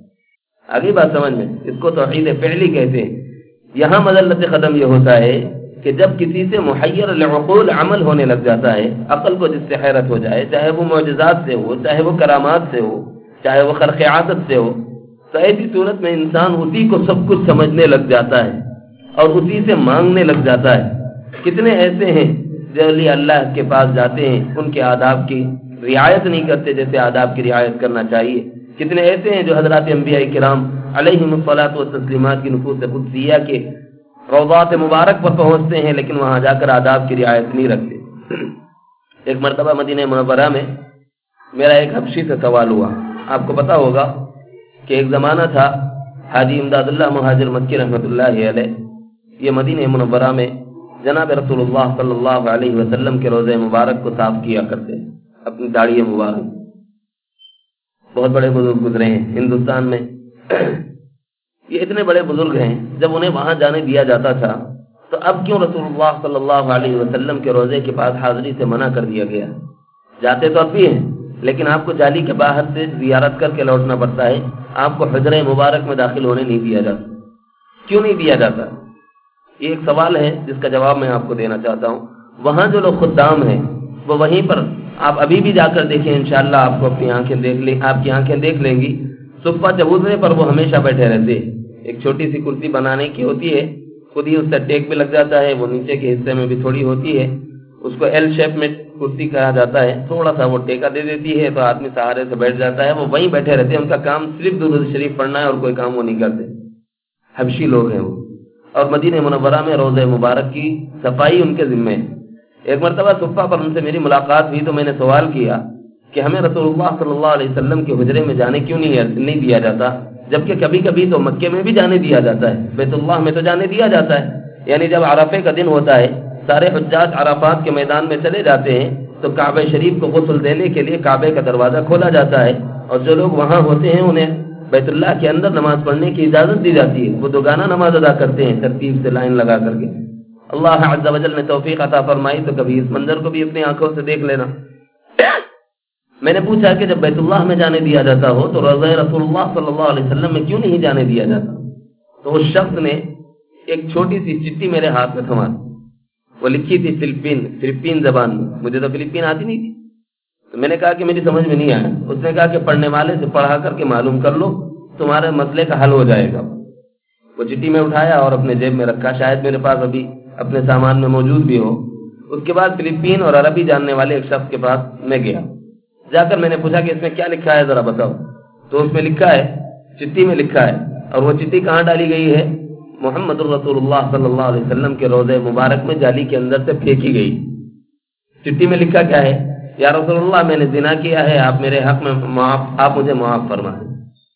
آگے بات سمجھ میں، اس کو توحید فعلی کہتے ہیں۔ یہاں مذلت قدم یہ ہوتا ہے کہ جب کسی سے محیر العقول عمل ہونے لگ جاتا ہے، عقل کو جس سے حیرت ہو جائے، چاہے وہ معجزات سے ہو، چاہے وہ کرامات سے ہو، چاہے وہ خرق عادت سے ہو، تو ایسی صورت میں انسان اسی کو سب کچھ سمجھنے لگ جاتا ہے اور اسی سے مانگنے لگ جاتا ہے۔ کتنے ایسے ہیں جو اللہ کے پاس جاتے ہیں، ان کے آداب کی رعایت نہیں کرتے جیسے آداب کی رعایت کرنا چاہیے۔ کتنے ایسے ہیں جو حضرات انبیاء کرام علیہم الصلاۃ والتسلیمات کی نفوس قدسیہ کے روضات مبارک پر پہنچتے ہیں لیکن وہاں جا کر آداب کی رعایت نہیں رکھتے۔ ایک مرتبہ مدینہ منورہ میں میرا ایک حبشی سے سوال ہوا۔ آپ کو پتا ہوگا کہ ایک زمانہ تھا حاجی امداد اللہ مہاجر مکی رحمۃ اللہ علیہ، یہ مدینہ منورہ میں جناب رسول اللہ صلی اللہ علیہ وسلم کے روضہ مبارک کو صاف کیا کرتے ہیں اپنی داڑھی مبارک۔ بہت بڑے بزرگ گزرے ہیں ہندوستان میں، یہ اتنے بڑے بزرگ ہیں، جب انہیں وہاں جانے دیا جاتا تھا تو اب کیوں رسول اللہ صلی اللہ علیہ وسلم کے روضے کے پاس حاضری سے منع کر دیا گیا؟ جاتے تو اب بھی ہیں لیکن آپ کو جالی کے باہر سے زیارت کر کے لوٹنا پڑتا ہے، آپ کو حجرہ مبارک میں داخل ہونے نہیں دیا جاتا۔ کیوں نہیں دیا جاتا؟ یہ ایک سوال ہے جس کا جواب میں آپ کو دینا چاہتا ہوں۔ وہاں جو لوگ خدام ہیں وہ وہیں پر آپ ابھی بھی جا کر دیکھیں، انشاءاللہ آپ کو اپنی آنکھیں دیکھ لیں، آپ کی آنکھیں دیکھ لیں گی، صفہ چبوترے پر وہ ہمیشہ بیٹھے رہتے ہیں۔ ایک چھوٹی سی کرسی بنانے کی ہوتی ہے، خود ہی اس سے ٹیک بھی لگ جاتا ہے، وہ نیچے کے حصے میں بھی تھوڑی ہوتی ہے، اس کو ایل شیپ میں کرسی کہا جاتا ہے، تھوڑا سا وہ ٹیکا دے دیتی ہے تو آدمی سہارے سے بیٹھ جاتا ہے، وہ وہیں بیٹھے رہتے ہیں، ان کا کام صرف درود شریف پڑھنا ہے اور کوئی کام وہ نہیں کرتے۔ حبشی لوگ ہیں وہ، اور مدینہ منورہ میں روضہ مبارک کی صفائی ان کے ذمہ ہے۔ ایک مرتبہ صفہ پر ان سے میری ملاقات ہوئی تو میں نے سوال کیا کہ ہمیں رسول اللہ صلی اللہ علیہ وسلم کے حجرے میں جانے کیوں نہیں دیا جاتا، جبکہ کبھی کبھی تو مکے میں بھی جانے دیا جاتا ہے، بیت اللہ میں تو جانے دیا جاتا ہے، یعنی جب عرفے کا دن ہوتا ہے سارے حجاج عرفات کے میدان میں چلے جاتے ہیں تو کعبہ شریف کو غسل دینے کے لیے کعبے کا دروازہ کھولا جاتا ہے، اور جو لوگ وہاں ہوتے ہیں انہیں بیت اللہ کے اندر نماز پڑھنے کی اجازت دی جاتی ہے، وہ دوگانہ نماز ادا کرتے ہیں ترتیب سے لائن لگا کر کے۔ اللہ عز و جل نے توفیق عطا فرمائی تو کبھی اس منظر کو بھی اپنی آنکھوں سے دیکھ لینا۔ میں نے پوچھا کہ جب بیت اللہ میں جانے دیا جاتا ہو تو روضہ رسول اللہ صلی اللہ علیہ وسلم میں کیوں نہیں جانے دیا جاتا؟ تو اس شخص نے ایک چھوٹی سی چٹھی میرے ہاتھ میں تھما دی، وہ لکھی تھی فلپین زبان میں، مجھے تو فلپین آتی نہیں تھی، تو میں نے کہا کہ میری سمجھ میں نہیں آیا۔ اس نے کہا کہ پڑھنے والے سے پڑھا کر کے معلوم کر لو، تمہارے مسئلے کا حل ہو جائے گا۔ وہ چٹھی میں اٹھایا اور اپنے جیب میں رکھا، شاید میرے پاس ابھی اپنے سامان میں موجود بھی ہو۔ اس کے بعد فلپین اور عربی جاننے والے ایک شخص کے پاس میں گیا، جا کر میں نے پوچھا کہ اس میں کیا لکھا ہے ذرا بتاؤ۔ تو اس میں لکھا ہے، چٹھی میں لکھا ہے، اور وہ چٹھی کہاں ڈالی گئی ہے؟ محمد الرسول اللہ صلی اللہ علیہ وسلم کے روضہ مبارک میں جالی کے اندر سے پھینکی گئی۔ چٹھی میں لکھا کیا ہے؟ یا رسول اللہ میں نے زنا کیا ہے، آپ میرے حق میں آپ مجھے معاف فرما دیں۔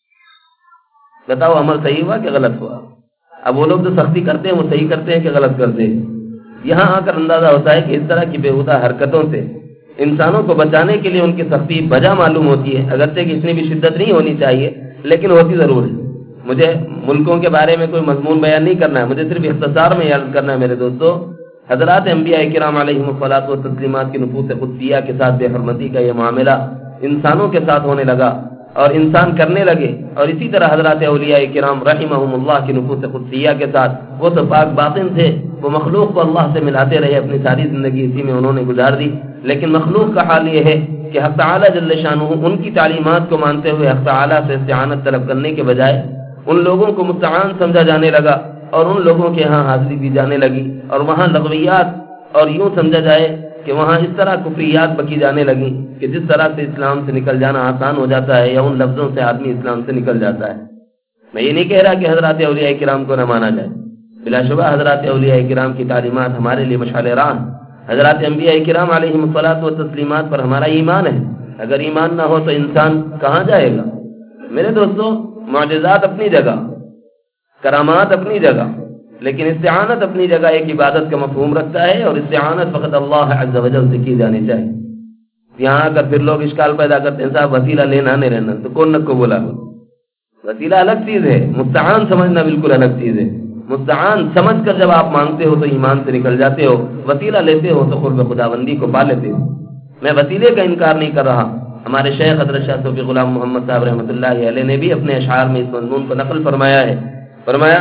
بتاؤ عمل صحیح ہوا کہ غلط ہوا؟ اب وہ لوگ جو سختی کرتے ہیں وہ صحیح کرتے ہیں کہ غلط کرتے ہیں؟ یہاں آ کر اندازہ ہوتا ہے کہ اس طرح کی بےہودہ حرکتوں سے انسانوں کو بچانے کے لیے ان کی سختی بجا معلوم ہوتی ہے، اگرچہ کہ اتنی بھی شدت نہیں ہونی چاہیے لیکن ہوتی ضرور ہے۔ مجھے ملکوں کے بارے میں کوئی مضمون بیان نہیں کرنا ہے، مجھے صرف اختصار میں یاد کرنا ہے میرے دوستو۔ حضرات انبیاء کرام علیہم الصلوۃ والتسلیمات کی نفوس قدسیہ کے ساتھ بے حرمتی کا یہ معاملہ انسانوں کے ساتھ ہونے لگا اور انسان کرنے لگے، اور اسی طرح حضرات اولیاء کرام رحمہم اللہ کی نفوس قدسیہ کے ساتھ، وہ تو پاک باطن تھے، وہ مخلوق کو اللہ سے ملاتے رہے، اپنی ساری زندگی اسی میں انہوں نے گزار دی، لیکن مخلوق کا حال یہ ہے کہ حق تعالی جل شانہ ان کی تعلیمات کو مانتے ہوئے حق تعالی سے استعانت طلب کرنے کے بجائے ان لوگوں کو مستعان سمجھا جانے لگا، اور ان لوگوں کے ہاں حاضری دی جانے لگی، اور وہاں لغویات اور یوں سمجھا جائے کہ وہاں اس طرح کفریات بکی جانے لگی کہ جس طرح سے اسلام سے نکل جانا آسان ہو جاتا ہے، یا ان لفظوں سے آدمی اسلام سے نکل جاتا ہے۔ میں یہ نہیں کہہ رہا کہ حضرات اولیاء کرام کو نہ مانا جائے، بلا شبہ حضرات اولیاء کرام کی تعلیمات ہمارے لیے مشعل راہ، حضرات انبیاء کرام علیہم الصلوۃ والتسلیمات پر ہمارا ایمان ہے۔ اگر ایمان نہ ہو تو انسان کہاں جائے گا؟ میرے دوستو، معجزات اپنی جگہ، کرامات اپنی جگہ، لیکن استعانت اپنی جگہ ایک عبادت کا مفہوم رکھتا ہے، اور استعانت فقط اللہ عز و جل سے کی جانی چاہیے۔ یہاں آ کر پھر لوگ اشکال پیدا کرتے ہیں، صاحب وسیلہ لینا نہیں رہنا، تو کون نک کو بولا؟ وسیلہ الگ چیز ہے، مستعان سمجھنا بالکل الگ چیز ہے۔ مستعان سمجھ کر جب آپ مانگتے ہو تو ایمان سے نکل جاتے ہو، وسیلہ لیتے ہو تو قرب خداوندی کو پا لیتے ہو۔ میں وسیلے کا انکار نہیں کر رہا، ہمارے شیخ حضرت شاہ صوفی غلام محمد صاحب رحمۃ اللہ علیہ نے بھی اپنے اشعار میں اس مضمون کو نقل فرمایا ہے، فرمایا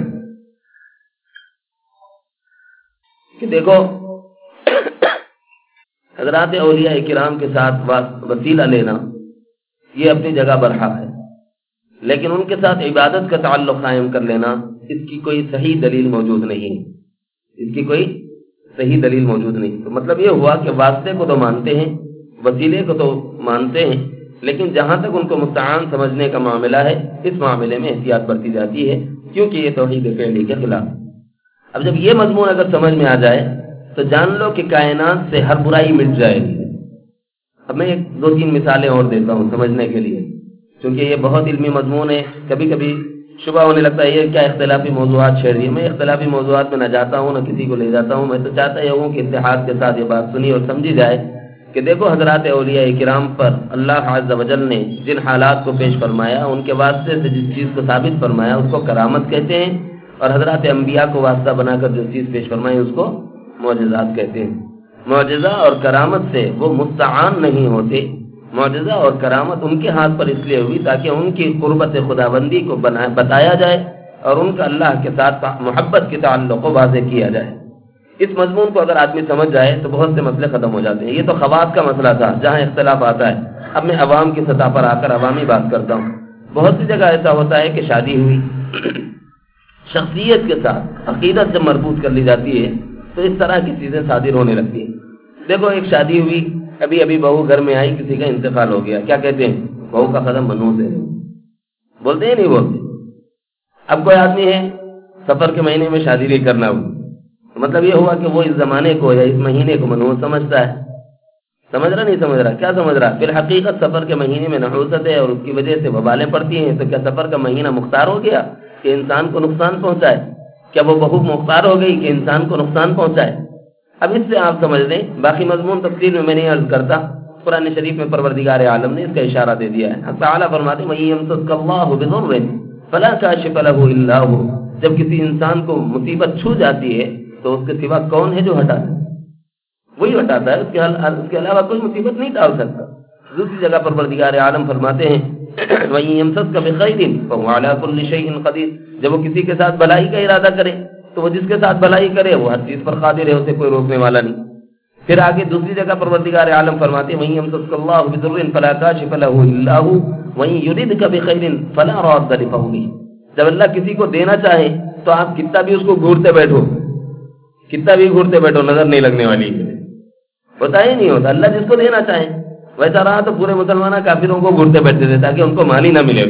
کہ دیکھو حضرات اولیاء کرام کے ساتھ وسیلہ لینا یہ اپنی جگہ برحق ہے، لیکن ان کے ساتھ عبادت کا تعلق قائم کر لینا اس کی کوئی صحیح دلیل موجود نہیں، اس کی کوئی صحیح دلیل موجود نہیں۔ تو مطلب یہ ہوا کہ واسطے کو تو مانتے ہیں، وسیلے کو تو مانتے ہیں، لیکن جہاں تک ان کو مستعان سمجھنے کا معاملہ ہے اس معاملے میں احتیاط برتی جاتی ہے، کیونکہ یہ توحید فعلی کے خلاف۔ اب جب یہ مضمون اگر سمجھ میں آ جائے تو جان لو کہ کائنات سے ہر برائی مٹ جائے گی۔ اب میں ایک دو تین مثالیں اور دیتا ہوں سمجھنے کے لیے، کیونکہ یہ بہت علمی مضمون ہے، کبھی کبھی شبہ ہونے لگتا ہے یہ کیا اختلافی موضوعات چھیڑ دیے۔ میں اختلافی موضوعات میں نہ جاتا ہوں، نہ کسی کو لے جاتا ہوں، میں تو چاہتا ہوں کہ اتحاد کے ساتھ یہ بات سنی اور سمجھی جائے کہ دیکھو حضرات اولیاء کرام پر اللہ عز و جل نے جن حالات کو پیش فرمایا، ان کے واسطے سے جس چیز کو ثابت فرمایا اس کو کرامت کہتے ہیں، اور حضرات انبیاء کو واسطہ بنا کر جو چیز پیش فرمائی اس کو معجزات کہتے ہیں۔ معجزہ اور کرامت سے وہ مستعان نہیں ہوتے، معجزہ اور کرامت ان کے ہاتھ پر اس لیے ہوئی تاکہ ان کی قربت خداوندی کو بتایا جائے اور ان کا اللہ کے ساتھ محبت کے تعلق کو واضح کیا جائے۔ اس مضمون کو اگر آدمی سمجھ جائے تو بہت سے مسئلے ختم ہو جاتے ہیں۔ یہ تو خواص کا مسئلہ تھا جہاں اختلاف آتا ہے، اب میں عوام کی سطح پر آ کر عوامی بات کرتا ہوں۔ بہت سی جگہ ایسا ہوتا ہے کہ شادی ہوئی، شخصیت کے ساتھ عقیدت جب مربوط کر لی جاتی ہے تو اس طرح کی چیزیں صادر ہونے لگتی ہیں۔ دیکھو ایک شادی ہوئی، ابھی بہو گھر میں آئی، کسی کا انتقال ہو گیا، کیا کہتے ہیں؟ بہو کا قدم منحوس ہے، بولتے ہیں نہیں بولتے؟ اب کوئی آدمی ہے سفر کے مہینے میں شادی نہیں کرنا ہو، مطلب یہ ہوا کہ وہ اس زمانے کو یا اس مہینے کو منحوس سمجھتا ہے۔ سمجھ رہا نہیں سمجھ رہا؟ کیا سمجھ رہا؟ پھر حقیقت سفر کے مہینے میں نحوست ہے اور اس کی وجہ سے وبالیں پڑتی ہیں، تو کیا سفر کا مہینہ مختار ہو گیا کہ انسان کو نقصان پہنچائے؟ کیا وہ بہو مختار ہو گئی کہ انسان کو نقصان پہنچائے؟ اب اس سے آپ سمجھ لیں، باقی مضمون تفصیل میں نہیں عرض کرتا، قرآن شریف میں پروردگار عالم نے اس کا اشارہ دے دیا ہے۔ تعالیٰ فرماتے ہیں وَإِن يَمْسَسْكَ اللَّهُ بِضُرٍّ فَلَا كَاشِفَ لَهُ إِلَّا هُوَ، جب کسی انسان کو مصیبت چھو جاتی ہے تو اس کے سوا کون ہے جو ہٹاتا ہے؟ وہی ہٹاتا ہے، اس کے علاوہ کوئی مصیبت نہیں ڈال سکتا۔ دوسری جگہ پروردگار عالم فرماتے ہیں وَإِن يَمْسَسْكَ بِخَيْرٍ فَهُوَ عَلَى كُلِّ شَيْءٍ قَدِيرٌ، جب وہ کسی کے ساتھ بھلائی کا ارادہ کرے تو وہ جس کے ساتھ بھلائی کرے وہ ہر چیز پر قادر ہے، اسے کوئی روکنے والا نہیں۔ پھر آگے دوسری جگہ پروردگار عالم فرماتے ہیں وَإِن يَمْسَسْكَ اللَّهُ بِضُرٍّ فَلَا كَاشِفَ لَهُ إِلَّا هُوَ وَإِن يُرِدْكَ بِخَيْرٍ فَلَا رَادَّ لِفَضْلِهِ، جب اللہ کسی کو دینا چاہے تو آپ کتنا بھی اس کو گھورتے بیٹھو، کتنا بھی گھورتے بیٹھو، نظر نہیں لگنے والی ہوتا ہی نہیں ہوتا۔ اللہ جس کو دینا چاہے، ویسا رہا تو پورے مسلمان کافروں کو گھورتے بیٹھتے تھے تاکہ ان کو مال ہی نہ ملے،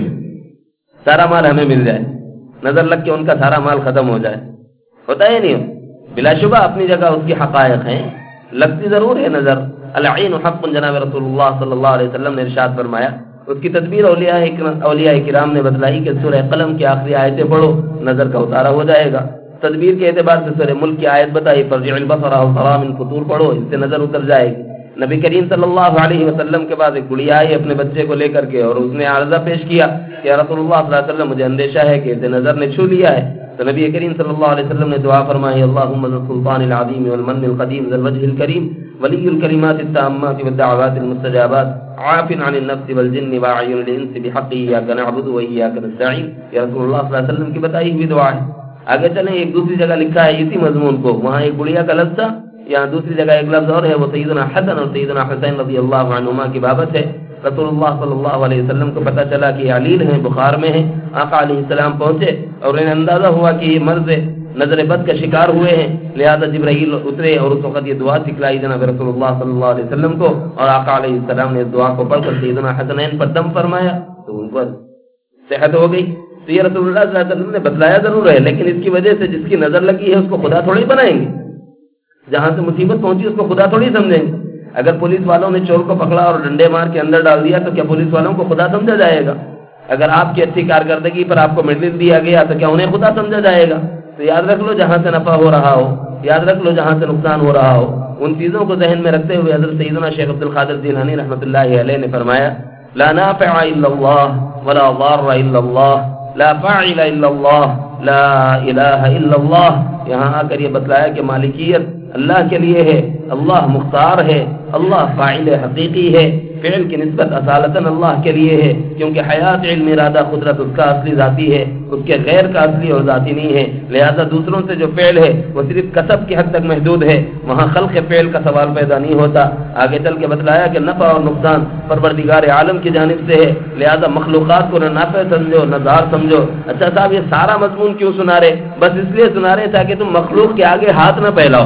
سارا مال ہمیں مل جائے، نظر لگ کے ان کا سارا مال ختم ہو جائے، ہوتا ہی نہیں۔ بلا شبہ اپنی جگہ اس کی حقائق ہیں، لگتی ضرور ہے نظر۔ العین حق، جناب رسول اللہ صلی اللہ علیہ وسلم نے ارشاد فرمایا، اس کی تدبیر اولیاء کرام نے بتلائی کہ سورہ قلم کی آخری آیتیں پڑھو، نظر کا اتارا ہو جائے گا۔ تدبیر کے اعتبار سے سورہ ملک کی آیت بتائی، فرجع البصر او ترى من فطور پڑھو، اس سے نظر اتر جائے گی۔ نبی کریم صلی اللہ علیہ وسلم کے بعد ایک بڑھیا آئی اپنے بچے کو لے کر کے، اور اس نے عرضہ پیش کیا کہ یا رسول اللہ صلی اللہ علیہ وسلم مجھے اندیشہ ہے کہ اسے نظر نے چھو لیا ہے۔ تو نبی کریم صلی اللہ علیہ وسلم نے دعا فرمائی اللہم ذو السلطان العظیم والمن القدیم ذو الوجہ الکریم ولی الکلمات التامات والدعوات المستجابات عاف عن النفس والجن واعین الانس بحق ایاک نعبد و ایاک نستعین، یا رسول اللہ صلی اللہ علیہ وسلم کی بتائی ہوئی دعا ہے۔ آگے چلیں، ایک دوسری جگہ لکھا ہے اسی مضمون کو، وہاں ایک گڑیا کا لفظ تھا، یہاں دوسری جگہ ایک لفظ اور ہے، وہ سیدنا حسن اور سیدنا حسین رضی اللہ عنہما کی بابت ہے۔ رسول اللہ صلی اللہ علیہ وسلم کو پتہ چلا کہ یہ علیل ہیں، بخار میں ہیں، آقا علیہ السلام پہنچے اور انہیں اندازہ ہوا کہ یہ مرض نظر بد کا شکار ہوئے ہیں، لہذا جبرائیل اترے اور اس وقت یہ دعا سکھلائی جناب رسول اللہ صلی اللہ علیہ وسلم کو، اور آقا علیہ السلام نے اس دعا کو پڑھ کر سیدنا حسنین پر دم فرمایا تو ان پر صحت ہو گئی۔ تو یہ رسول اللہ صلی اللہ علیہ وسلم نے بتلایا ضرور ہے، لیکن اس کی وجہ سے جس کی نظر لگی ہے اس کو خدا تھوڑی بنائیں گے، جہاں سے مصیبت پہنچی اس کو خدا تھوڑی سمجھیں گے۔ اگر پولیس والوں نے چور کو پکڑا اور ڈنڈے مار کے اندر ڈال دیا تو کیا پولیس والوں کو خدا سمجھا جائے گا؟ اگر آپ کی اچھی کارکردگی پر آپ کو میڈل دیا گیا تو کیا انہیں خدا سمجھا جائے گا؟ تو یاد رکھ لو جہاں سے نفع ہو رہا ہو، یاد رکھ لو جہاں سے نقصان ہو رہا ہو، ان چیزوں کو ذہن میں رکھتے ہوئے حضرت سیدنا شیخ عبد القادر جیلانی رحمۃ اللہ علیہ نے فرمایا لا نافع الا اللہ ولا ضار الا اللہ لا فاعل الا اللہ لا الہ الا اللہ۔ یہاں آ کر یہ بتلایا کہ مالکیت اللہ کے لیے ہے، اللہ مختار ہے، اللہ فاعل حقیقی ہے، فعل کی نسبت اصالتاً اللہ کے لیے ہے، کیونکہ حیات، علم، ارادہ، قدرت اس کا اصلی ذاتی ہے، اس کے غیر کا اصلی اور ذاتی نہیں ہے، لہذا دوسروں سے جو فعل ہے وہ صرف کسب کی حد تک محدود ہے، وہاں خلق فعل کا سوال پیدا نہیں ہوتا۔ آگے چل کے بتلایا کہ نفع اور نقصان پروردگار عالم کی جانب سے ہے، لہذا مخلوقات کو نہ نافع سمجھو نہ ضار سمجھو۔ اچھا صاحب یہ سارا مضمون کیوں سنا رہے؟ بس اس لیے سنا رہے تاکہ تم مخلوق کے آگے ہاتھ نہ پھیلاؤ،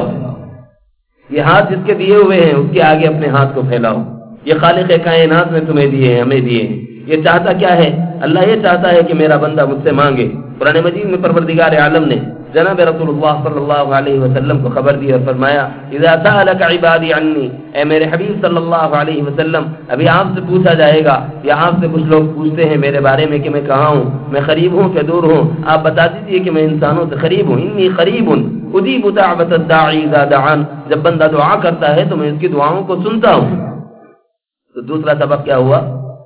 یہ ہاتھ جس کے دیے ہوئے ہیں اس کے آگے اپنے ہاتھ کو پھیلاؤ، یہ خالق کائنات نے تمہیں دیے ہیں، ہمیں دیے ہیں۔ یہ چاہتا کیا ہے؟ اللہ یہ چاہتا ہے کہ میرا بندہ مجھ سے مانگے۔ قرآن مجید میں پروردگار عالم نے جناب رسول اللہ صلی اللہ علیہ وسلم کو خبر دی اور فرمایا اذا سألك عبادی عنی، اے میرے حبیب صلی اللہ علیہ وسلم ابھی آپ سے پوچھا جائے گا، یا آپ سے کچھ لوگ پوچھتے ہیں میرے بارے میں کہ میں کہاں ہوں، میں قریب ہوں کہ دور ہوں، آپ بتا دیجئے کہ میں انسانوں سے قریب ہوں۔ انی قریب اجیب دعوت الداعی اذا دعان، جب بندہ دعا کرتا ہے تو میں اس کی دعاؤں کو سنتا ہوں۔ تو دوسرا سبق کیا ہوا؟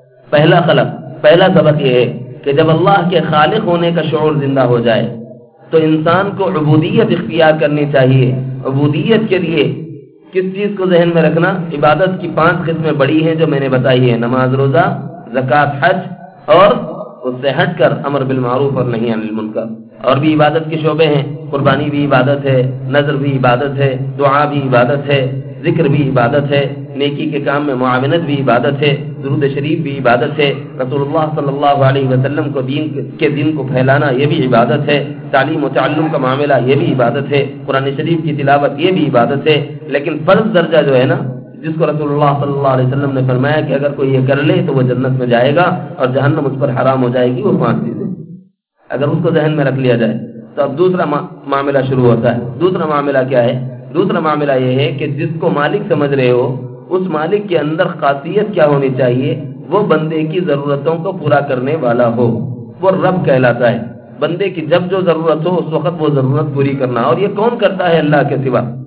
پہلا سبق یہ ہے کہ جب اللہ کے خالق ہونے کا شعور زندہ ہو جائے تو انسان کو عبودیت اختیار کرنی چاہیے۔ عبودیت کے لیے کس چیز کو ذہن میں رکھنا؟ عبادت کی 5 قسمیں بڑی ہیں جو میں نے بتائی ہے، نماز، روزہ، زکوٰۃ، حج، اور اس سے ہٹ کر امر بالمعروف اور نہی عن المنکر۔ اور بھی عبادت کے شعبے ہیں، قربانی بھی عبادت ہے، نذر بھی عبادت ہے، دعا بھی عبادت ہے، ذکر بھی عبادت ہے، نیکی کے کام میں معاونت بھی عبادت ہے، درود شریف بھی عبادت ہے، رسول اللہ صلی اللہ علیہ وسلم کو دین کو پھیلانا یہ بھی عبادت ہے، تعلیم و تعلم کا معاملہ یہ بھی عبادت ہے، قرآن شریف کی تلاوت یہ بھی عبادت ہے۔ لیکن فرض درجہ جو ہے نا، جس کو رسول اللہ صلی اللہ علیہ وسلم نے فرمایا کہ اگر کوئی یہ کر لے تو وہ جنت میں جائے گا اور جہنم اس پر حرام ہو جائے گی، وہ 5 چیزیں اگر اس کو ذہن میں رکھ لیا جائے تو اب دوسرا معاملہ شروع ہوتا ہے۔ دوسرا معاملہ کیا ہے؟ دوسرا معاملہ یہ ہے کہ جس کو مالک سمجھ رہے ہو اس مالک کے اندر خاصیت کیا ہونی چاہیے؟ وہ بندے کی ضرورتوں کو پورا کرنے والا ہو، وہ رب کہلاتا ہے۔ بندے کی جب جو ضرورت ہو اس وقت وہ ضرورت پوری کرنا، اور یہ کون کرتا ہے؟ اللہ کے سوا۔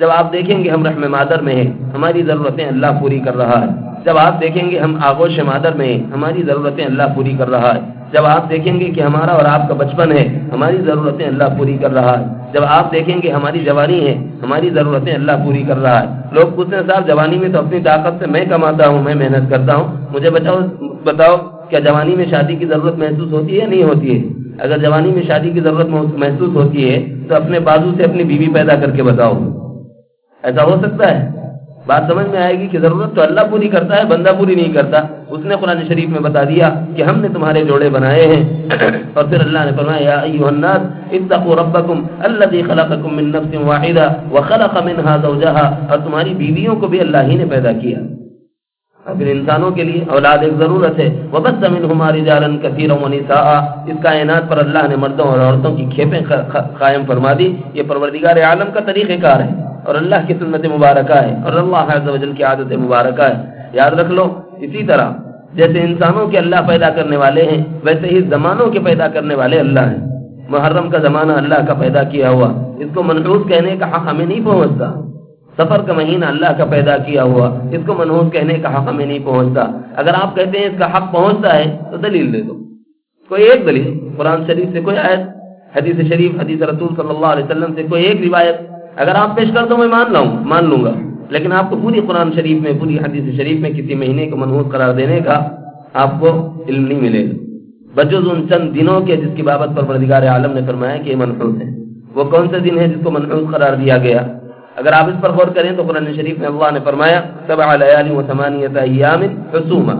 جب آپ دیکھیں گے ہم رحم مادر میں ہیں ہماری ضرورتیں اللہ پوری کر رہا ہے. جب آپ دیکھیں گے ہم آغوش مادر میں ہیں ہماری ضرورتیں اللہ پوری کر رہا ہے. جب آپ دیکھیں گے کہ ہمارا اور آپ کا بچپن ہے ہماری ضرورتیں اللہ پوری کر رہا ہے. جب آپ دیکھیں گے ہماری جوانی ہے ہماری ضرورتیں اللہ پوری کر رہا ہے. لوگ پوچھتے ہیں صاحب جوانی میں تو اپنی طاقت سے میں کماتا ہوں میں محنت کرتا ہوں, مجھے بتاؤ کیا جوانی میں شادی کی ضرورت محسوس ہوتی ہے یا نہیں ہوتی ہے؟ اگر جوانی میں شادی کی ضرورت محسوس ہوتی ہے تو اپنے بازو سے اپنی بیوی پیدا کر کے بتاؤ. ایسا ہو سکتا ہے؟ بات سمجھ میں آئے گی کہ ضرورت تو اللہ پوری کرتا ہے بندہ پوری نہیں کرتا. اس نے قرآن شریف میں بتا دیا کہ ہم نے تمہارے جوڑے بنائے ہیں اور پھر اللہ نے فرمایا یا ایھا الناس اتقوا ربکم الذی خلقکم من نفس واحدہ وخلق منها زوجها, اور تمہاری بیویوں کو بھی اللہ ہی نے پیدا کیا. اور پھر انسانوں کے لیے اولاد ایک ضرورت ہے. وبث منہما رجالا کثیرا ونساء, اس کائنات پر اللہ نے مردوں اور عورتوں کی کھیپیں قائم فرما دی. یہ پروردگار عالم کا طریقہ کار ہے اور اللہ کی سنت مبارکہ ہے اور اللہ عز و جل کی عادت مبارکہ ہے. یاد رکھ لو اسی طرح جیسے انسانوں کے اللہ پیدا کرنے والے ہیں ویسے ہی زمانوں کے پیدا کرنے والے اللہ ہیں. محرم کا زمانہ اللہ کا پیدا کیا ہوا, اس کو منحوس کہنے کا حق ہمیں نہیں پہنچتا. سفر کا مہینہ اللہ کا پیدا کیا ہوا, اس کو منحوس کہنے کا حق ہمیں نہیں پہنچتا. اگر آپ کہتے ہیں اس کا حق پہنچتا ہے تو دلیل دے دو, کوئی ایک دلیل, قرآن شریف سے کوئی آیت, حدیث شریف, حدیث رسول صلی اللہ علیہ وسلم سے کوئی ایک روایت اگر آپ پیش کر دو میں مان لوں گا. لیکن آپ کو پوری قرآن شریف میں پوری حدیث شریف میں کسی مہینے کو منحوس قرار دینے کا آپ کو علم نہیں ملے گا بجز ان چند دنوں کے جس کی بابت پروردگار عالم نے فرمایا کہ یہ منحوس ہے. وہ کون سے دن ہیں جس کو منحوس قرار دیا گیا؟ اگر آپ اس پر غور کریں تو قرآن شریف میں اللہ نے فرمایا 7 لیال و 8 ایام حسوما,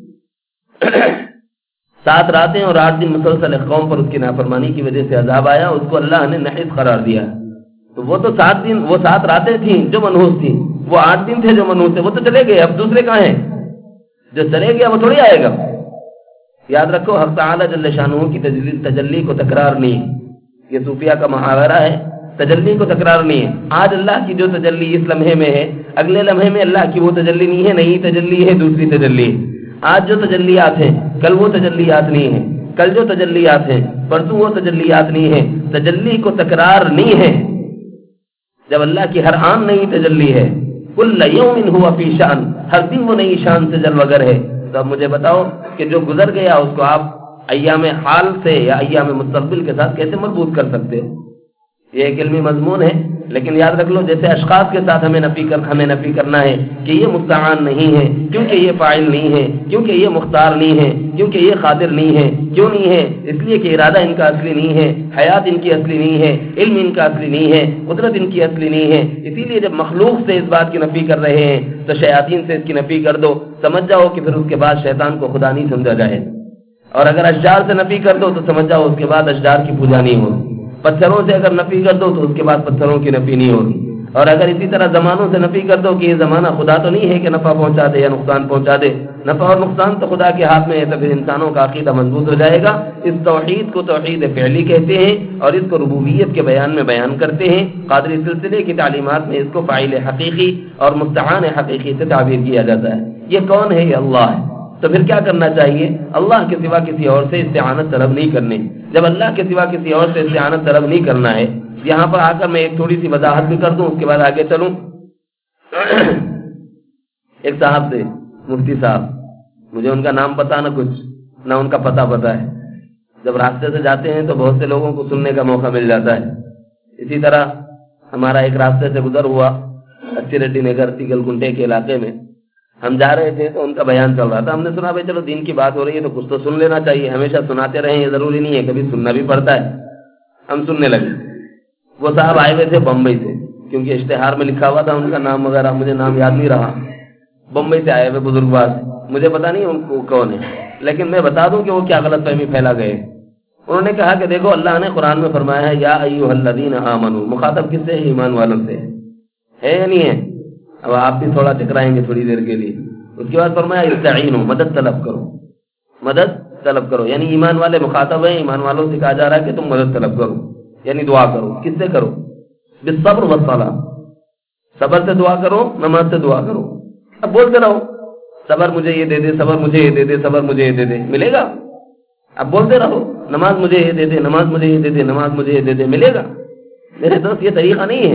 7 راتیں اور 8 دن مسلسل ایک قوم پر اس کی نافرمانی کی وجہ سے عذاب آیا, اس کو اللہ نے نحس قرار دیا. تو وہ تو 7 دن, وہ 7 راتیں تھیں جو منحوس تھیں, وہ 8 دن تھے جو منحوس تھے, وہ تو چلے گئے. اب دوسرے کہاں ہیں؟ جو چلے گیا وہ تھوڑی آئے گا. یاد رکھو حق تعالی جل شانہ کی تجلی کو تکرار نہیں, یہ صوفیہ کا محاورہ ہے, تجلی کو تکرار نہیں ہے. آج اللہ کی جو تجلی اس لمحے میں ہے اگلے لمحے میں اللہ کی وہ تجلی نہیں ہے, نئی تجلی ہے, دوسری تجلی ہے. آج جو تجلیات ہیں کل وہ تجلیات نہیں ہیں, کل جو تجلیات ہیں پرسوں وہ تجلیات نہیں ہیں. تجلی کو تکرار نہیں ہے. جب اللہ کی ہر آن نئی تجلی ہے, کل یوم ہوا فی شان, ہر دن وہ نئی شان سے جلوگر ہے. تو اب مجھے بتاؤ کہ جو گزر گیا اس کو آپ ایام حال سے یا ایام مستقبل کے ساتھ کیسے مربوط کر سکتے ہو؟ یہ ایک علمی مضمون ہے. لیکن یاد رکھ لو جیسے اشخاص کے ساتھ ہمیں نفی کرنا ہے کہ یہ مستعان نہیں ہے کیونکہ یہ فاعل نہیں ہے, کیونکہ یہ مختار نہیں ہے, کیونکہ یہ قادر نہیں ہے. کیوں نہیں ہے؟ اس لیے کہ ارادہ ان کا اصلی نہیں ہے, حیات ان کی اصلی نہیں ہے, علم ان کا اصلی نہیں ہے, قدرت ان کی اصلی نہیں ہے. اسی لیے جب مخلوق سے اس بات کی نفی کر رہے ہیں تو شیاطین سے اس کی نفی کر دو, سمجھ جاؤ کہ پھر اس کے بعد شیطان کو خدا نہیں سمجھا جائے. اور اگر اشجار سے نفی کر دو تو سمجھ جاؤ اس کے بعد اشجار کی پوجا نہیں ہوگی. پتھروں سے اگر نفی کر دو تو اس کے بعد پتھروں کی نفی نہیں ہوگی. اور اگر اسی طرح زمانوں سے نفی کر دو کہ یہ زمانہ خدا تو نہیں ہے کہ نفع پہنچا دے یا نقصان پہنچا دے, نفع اور نقصان تو خدا کے ہاتھ میں ہے, تو پھر انسانوں کا عقیدہ مضبوط ہو جائے گا. اس توحید کو توحید فعلی کہتے ہیں اور اس کو ربوبیت کے بیان میں بیان کرتے ہیں. قادری سلسلے کی تعلیمات میں اس کو فاعل حقیقی اور مستعان حقیقی سے تعبیر کیا جاتا ہے. یہ کون ہے؟ یہ اللہ ہے. تو پھر کیا کرنا چاہیے؟ اللہ کے سوا کسی اور سے استعانت طلب نہیں کرنی. جب اللہ کے سوا کسی اور سے استعانت طلب نہیں کرنا ہے, یہاں پر آ کر میں ایک تھوڑی سی وضاحت بھی کر دوں, اس کے بعد آگے چلوں. ایک صاحب تھے, مفتی صاحب, مجھے ان کا نام پتا نہ کچھ, نہ ان کا پتہ پتا ہے. جب راستے سے جاتے ہیں تو بہت سے لوگوں کو سننے کا موقع مل جاتا ہے. اسی طرح ہمارا ایک راستے سے گزر ہوا اچھی ریڈی نگر تیگل کنٹے کے علاقے میں. ہم جا رہے تھے تو ان کا بیان چل رہا تھا. ہم نے سنا بھائی چلو دین کی بات ہو رہی ہے تو کچھ تو سن لینا چاہیے, ہمیشہ سناتے رہیں یہ ضروری نہیں ہے, کبھی سننا بھی پڑتا ہے. ہم سننے لگے. وہ صاحب آئے ہوئے تھے بمبئی سے, کیونکہ اشتہار میں لکھا ہوا تھا ان کا نام وغیرہ, مجھے نام یاد نہیں رہا. بمبئی سے آئے ہوئے بزرگ باز, مجھے پتا نہیں ان کو کون ہے, لیکن میں بتا دوں کہ وہ کیا غلط فہمی پھیلا گئے. انہوں نے کہا کہ دیکھو اللہ نے قرآن میں فرمایا ہے یا ایھا الذین آمنوا, مخاطب کس سے ہے؟ ایمان والوں سے ہے یا نہیں ہے؟ اب آپ بھی تھوڑا ٹکرائیں گے تھوڑی دیر کے لیے. اس کے بعد فرمایا استعینوا, مدد طلب کرو, مدد طلب کرو. یعنی ایمان والے مخاطب ہیں, ایمان والوں سے کہا جا رہا ہے کہ تم مدد طلب کرو, یعنی دعا کرو. کس سے کرو؟ بالصبر والصلاۃ, صبر سے دعا کرو, نماز سے دعا کرو. اب بولتے رہو صبر مجھے یہ دے دے, صبر مجھے یہ دے دے, صبر مجھے یہ دے دے, ملے گا؟ اب بولتے رہو نماز مجھے یہ دے دے, نماز مجھے یہ دے دے, نماز مجھے یہ دے دے, ملے گا؟ میرے دوست یہ طریقہ نہیں ہے.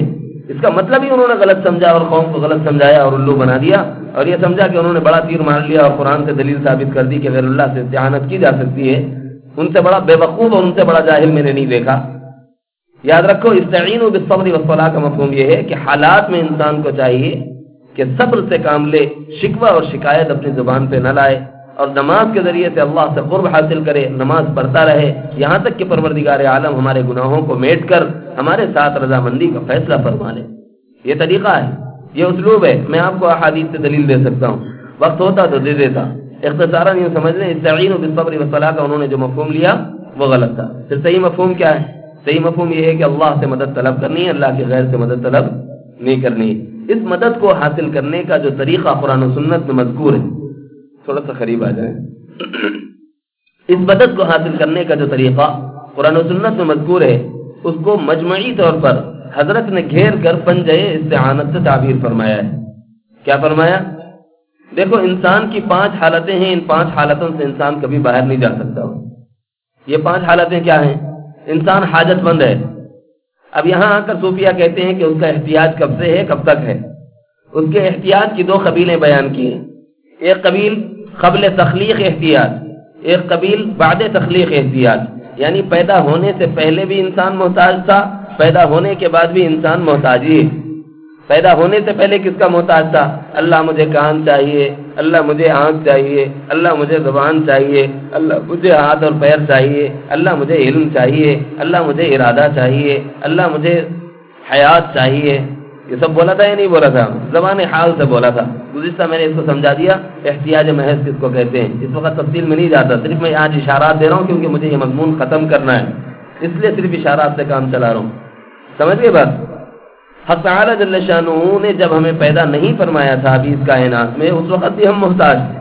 اس کا مطلب ہی انہوں نے غلط سمجھا اور قوم کو غلط سمجھایا اور الو بنا دیا، اور یہ سمجھا کہ انہوں نے بڑا تیر مار لیا اور قرآن سے دلیل ثابت کر دی کہ غیر اللہ سے استعانت کی جا سکتی ہے۔ ان سے بڑا بے وقوف اور ان سے بڑا جاہل میں نے نہیں دیکھا۔ یاد رکھو استعینوا بالصبر والصلاۃ کا مفہوم یہ ہے کہ حالات میں انسان کو چاہیے کہ صبر سے کام لے، شکوہ اور شکایت اپنی زبان پہ نہ لائے، اور نماز کے ذریعے سے اللہ سے قرب حاصل کرے، نماز پڑھتا رہے یہاں تک کہ پروردگار عالم ہمارے گناہوں کو میٹ کر ہمارے ساتھ رضامندی کا فیصلہ فرما لے۔ یہ طریقہ ہے، یہ اسلوب ہے۔ میں آپ کو احادیث سے دلیل دے سکتا ہوں، وقت ہوتا تو دے دیتا۔ اختصاراً یوں سمجھ لیں استعینوا بالصبر والصلاۃ کا انہوں نے جو مفہوم لیا وہ غلط تھا۔ پھر صحیح مفہوم کیا ہے؟ صحیح مفہوم یہ ہے کہ اللہ سے مدد طلب کرنی ہے، اللہ کے غیر سے مدد طلب نہیں کرنی۔ اس مدد کو حاصل کرنے کا جو طریقہ قرآن و سنت میں مذکور ہے، تھوڑا سا قریب آ جائیں، اس مدد کو حاصل کرنے کا جو طریقہ قرآن و سنت میں مذکور ہے، اس کو مجموعی طور پر حضرت نے گھیر کر پنجے استعانت سے تعبیر فرمایا ہے۔ کیا فرمایا؟ دیکھو انسان کی 5 حالتیں ہیں، ان 5 حالتوں سے انسان کبھی باہر نہیں جا سکتا۔ یہ 5 حالتیں کیا ہیں؟ انسان حاجت مند ہے۔ اب یہاں آ کر صوفیہ کہتے ہیں کہ اس کا احتیاج کب سے ہے، کب تک ہے۔ اس کے احتیاج کی 2 قبیلیں بیان کی ہیں، ایک قبیل قبل تخلیق احتیاج، ایک قبیل بعد تخلیق احتیاج، یعنی پیدا ہونے سے پہلے بھی انسان محتاج تھا، پیدا ہونے کے بعد بھی انسان محتاج ہی۔ پیدا ہونے سے پہلے کس کا محتاج تھا؟ اللہ مجھے کان چاہیے، اللہ مجھے آنکھ چاہیے، اللہ مجھے زبان چاہیے، اللہ مجھے ہاتھ اور پیر چاہیے، اللہ مجھے علم چاہیے، اللہ مجھے ارادہ چاہیے، اللہ مجھے حیات چاہیے۔ یہ سب بولا تھا یا نہیں بولا تھا؟ زبان حال سے بولا تھا۔ گزشتہ میں نے اس کو سمجھا دیا احتیاج محض کس کو کہتے ہیں۔ اس وقت تفصیل میں نہیں جاتا، صرف میں آج اشارات دے رہا ہوں کیونکہ مجھے یہ مضمون ختم کرنا ہے، اس لیے صرف اشارات سے کام چلا رہا ہوں۔ سمجھ گئے بات؟ حق تعالی جل شانہ نے جب ہمیں پیدا نہیں فرمایا تھا ابھی اس کائنات میں، اس وقت بھی ہم محتاج تھے۔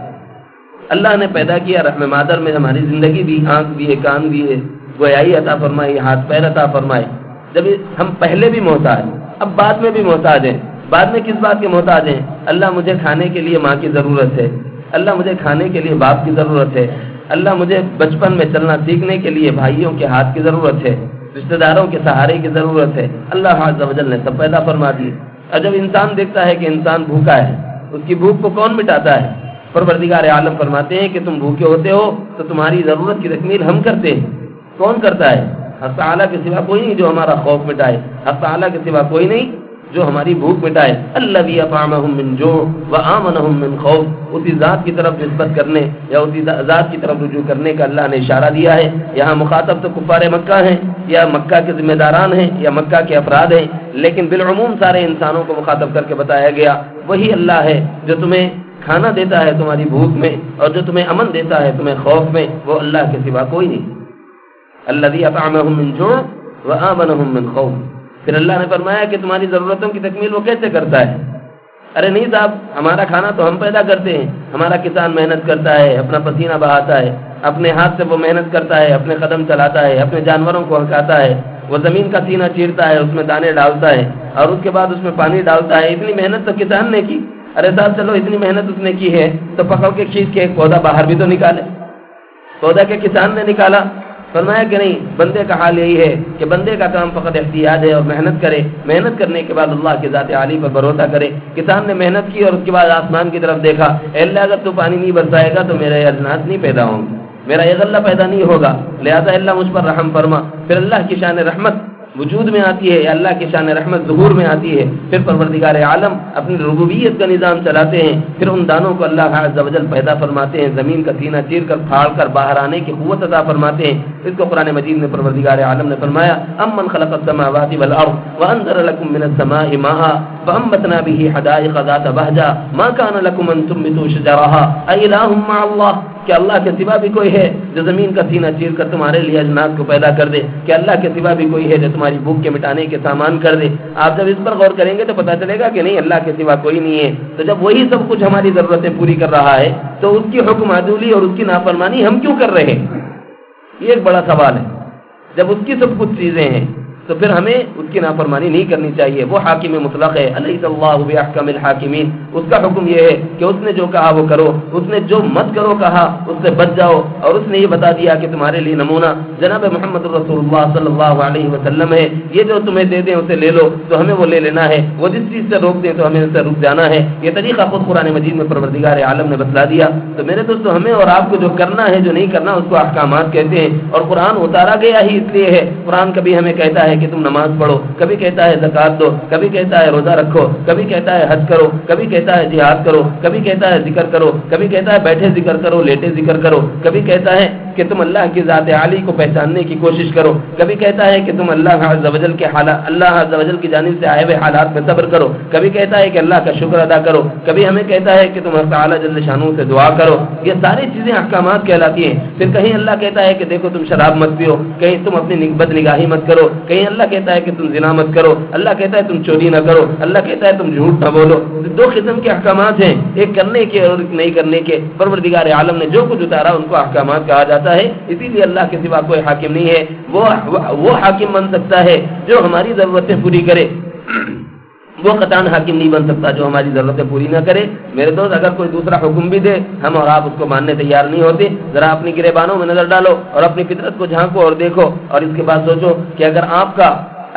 اللہ نے پیدا کیا، رحم مادر میں ہماری زندگی دی، آنکھ دیے، کان دیے، گویائی عطا فرمائی، ہاتھ پیر عطا فرمائے۔ جب ہم پہلے بھی محتاج، اب بعد میں بھی محتاج ہیں۔ بعد میں کس بات کے محتاج ہیں؟ اللہ مجھے کھانے کے لیے ماں کی ضرورت ہے، اللہ مجھے کھانے کے لیے باپ کی ضرورت ہے، اللہ مجھے بچپن میں چلنا سیکھنے کے لیے بھائیوں کے ہاتھ کی ضرورت ہے، رشتہ داروں کے سہارے کی ضرورت ہے۔ اللہ عز و جل نے سب پیدا فرما دی۔ اور جب انسان دیکھتا ہے کہ انسان بھوکا ہے، اس کی بھوک کو کون مٹاتا ہے؟ پروردگار عالم فرماتے ہیں کہ تم بھوکے ہوتے ہو تو تمہاری ضرورت کی تکمیل ہم کرتے ہیں۔ کون کرتا ہے؟ حق تعالیٰ کے سوا کوئی نہیں جو ہمارا خوف مٹائے، حق تعالیٰ کے سوا کوئی نہیں جو ہماری بھوک مٹائے۔ الذی اطعمہم من جوع وآمنہم من خوف، اسی ذات کی طرف نسبت کرنے یا اسی ذات کی طرف رجوع کرنے کا اللہ نے اشارہ دیا ہے۔ یہاں مخاطب تو کفار مکہ ہیں یا مکہ کے ذمہ داران ہیں یا مکہ کے افراد ہیں، لیکن بالعموم سارے انسانوں کو مخاطب کر کے بتایا گیا وہی اللہ ہے جو تمہیں کھانا دیتا ہے تمہاری بھوک میں، اور جو تمہیں امن دیتا ہے تمہیں خوف میں، وہ اللہ کے سوا کوئی نہیں۔ الذی اطعمہم من جوع وآمنہم من خوف۔ پھر اللہ نے فرمایا کہ تمہاری ضرورتوں کی تکمیل وہ کیسے کرتا ہے؟ ارے نہیں صاحب، ہمارا کھانا تو ہم پیدا کرتے ہیں، ہمارا کسان محنت کرتا ہے، اپنا پسینہ بہاتا ہے، اپنے ہاتھ سے وہ محنت کرتا ہے، اپنے قدم چلاتا ہے، اپنے جانوروں کو ہکاتا ہے، وہ زمین کا سینہ چیرتا ہے، اس میں دانے ڈالتا ہے اور اس کے بعد اس میں پانی ڈالتا ہے۔ اتنی محنت تو کسان نے کی۔ ارے صاحب چلو اتنی محنت اس نے کی ہے تو پکڑ کے کھینچ کے ایک پودا باہر بھی تو نکالے۔ پودا کے کسان نے نکالا؟ فرمایا کہ نہیں، بندے کا حال یہی ہے کہ بندے کا کام فقط احتیاج ہے اور محنت کرے، محنت کرنے کے بعد اللہ کے ذات عالی پر بھروسہ کرے۔ کسان نے محنت کی اور اس کے بعد آسمان کی طرف دیکھا، اے اللہ اگر تو پانی نہیں برسائے گا تو میرے اجناس نہیں پیدا ہوں گے، میرا یہ غلہ پیدا نہیں ہوگا، لہذا اللہ مجھ پر رحم فرما۔ پھر اللہ کی شان رحمت وجود میں آتی ہے یا اللہ کی شان رحمت ظہور میں آتی ہے، پھر پروردگار عالم اپنی ربوبیت کا نظام چلاتے ہیں، پھر ان دانوں کو اللہ عز و جل پیدا فرماتے ہیں، زمین کا سینہ چیر کر پھاڑ کر باہر آنے کی قوت عطا فرماتے ہیں۔ اس کو قرآن مجید میں پروردگار عالم نے فرمایا امن خلق السماوات والارض وانزل لكم من السماء ماء فانبتنا به حدائق ذات بهجة ما كان لكم ان تنبتوا شجرها أإله مع الله، کہ اللہ کے سوا بھی کوئی ہے جو زمین کا سینہ چیر کر تمہارے لیے اجناس کو پیدا کر دے، کہ اللہ کے سوا بھی کوئی ہے جو تمہاری بھوک کے مٹانے کے سامان کر دے۔ آپ جب اس پر غور کریں گے تو پتہ چلے گا کہ نہیں، اللہ کے سوا کوئی نہیں ہے۔ تو جب وہی سب کچھ ہماری ضرورتیں پوری کر رہا ہے تو اس کی حکم عدولی اور اس کی نافرمانی ہم کیوں کر رہے ہیں؟ یہ ایک بڑا سوال ہے۔ جب اس کی سب کچھ چیزیں ہیں تو تو پھر ہمیں اس کی نافرمانی نہیں کرنی چاہیے. وہ حاکم مطلق ہے, الیس اللہ باحکم الحاکمین. اس کا حکم یہ ہے کہ اس نے جو کہا وہ کرو, اس نے جو مت کرو کہا اس سے بچ جاؤ, اور اس نے یہ بتا دیا کہ تمہارے لیے نمونہ جناب محمد رسول اللہ صلی اللہ علیہ وسلم ہے. یہ جو تمہیں دے دیں اسے لے لو تو ہمیں وہ لے لینا ہے, وہ جس چیز سے روک دیں تو ہمیں اس سے رک جانا ہے. یہ طریقہ خود قرآن مجید میں پروردگار عالم نے بتلا دیا. تو میرے دوستو, ہمیں اور آپ کو جو کرنا ہے جو نہیں کرنا اس کو احکامات کہتے ہیں, اور قرآن اتارا گیا ہی اس لیے ہے. قرآن کبھی ہمیں کہتا ہے کہ تم نماز پڑھو, کبھی کہتا ہے زکات دو, کبھی کہتا ہے روزہ رکھو, کبھی کہتا ہے حج کرو, کبھی کہتا ہے جہاد کرو, کبھی کہتا ہے ذکر کرو, کبھی کہتا ہے بیٹھے ذکر کرو, لیٹے ذکر کرو, کبھی کہتا ہے کہ تم اللہ کی ذات عالی کو پہچاننے کی کوشش کرو, کبھی کہتا ہے کہ تم اللہ عز و جل کے حالات, اللہ عز و جل کی جانب سے آئے ہوئے حالات میں صبر کرو, کبھی کہتا ہے کہ اللہ کا شکر ادا کرو, کبھی ہمیں کہتا ہے کہ تم اللہ تعالی جل شانہ سے دعا کرو. یہ ساری چیزیں احکامات کہلاتی ہیں. پھر کہیں اللہ کہتا ہے کہ دیکھو تم شراب مت پیو, کہیں تم اپنی بد نگاہی مت کرو, کہیں اللہ کہتا ہے کہ تم زنا مت کرو, اللہ کہتا ہے تم چوری نہ کرو, اللہ کہتا ہے تم جھوٹ نہ بولو. دو قسم کے احکامات ہیں, ایک کرنے کے اور ایک نہیں کرنے کے. پروردگار عالم نے جو کچھ اتارا ان کو احکامات کہا جاتا ہے. اسی لیے اللہ کے سوا کوئی حاکم نہیں ہے. وہ حاکم بن سکتا ہے جو ہماری ضرورتیں پوری کرے, وہ قطعاً حاکم نہیں بن سکتا جو ہماری ضرورتیں پوری نہ کرے. میرے دوست, اگر کوئی دوسرا حکم بھی دے ہم اور آپ اس کو ماننے تیار نہیں ہوتے. ذرا اپنی گریبانوں میں نظر ڈالو اور اپنی فطرت کو جھانکو اور دیکھو, اور اس کے بعد سوچو کہ اگر آپ کا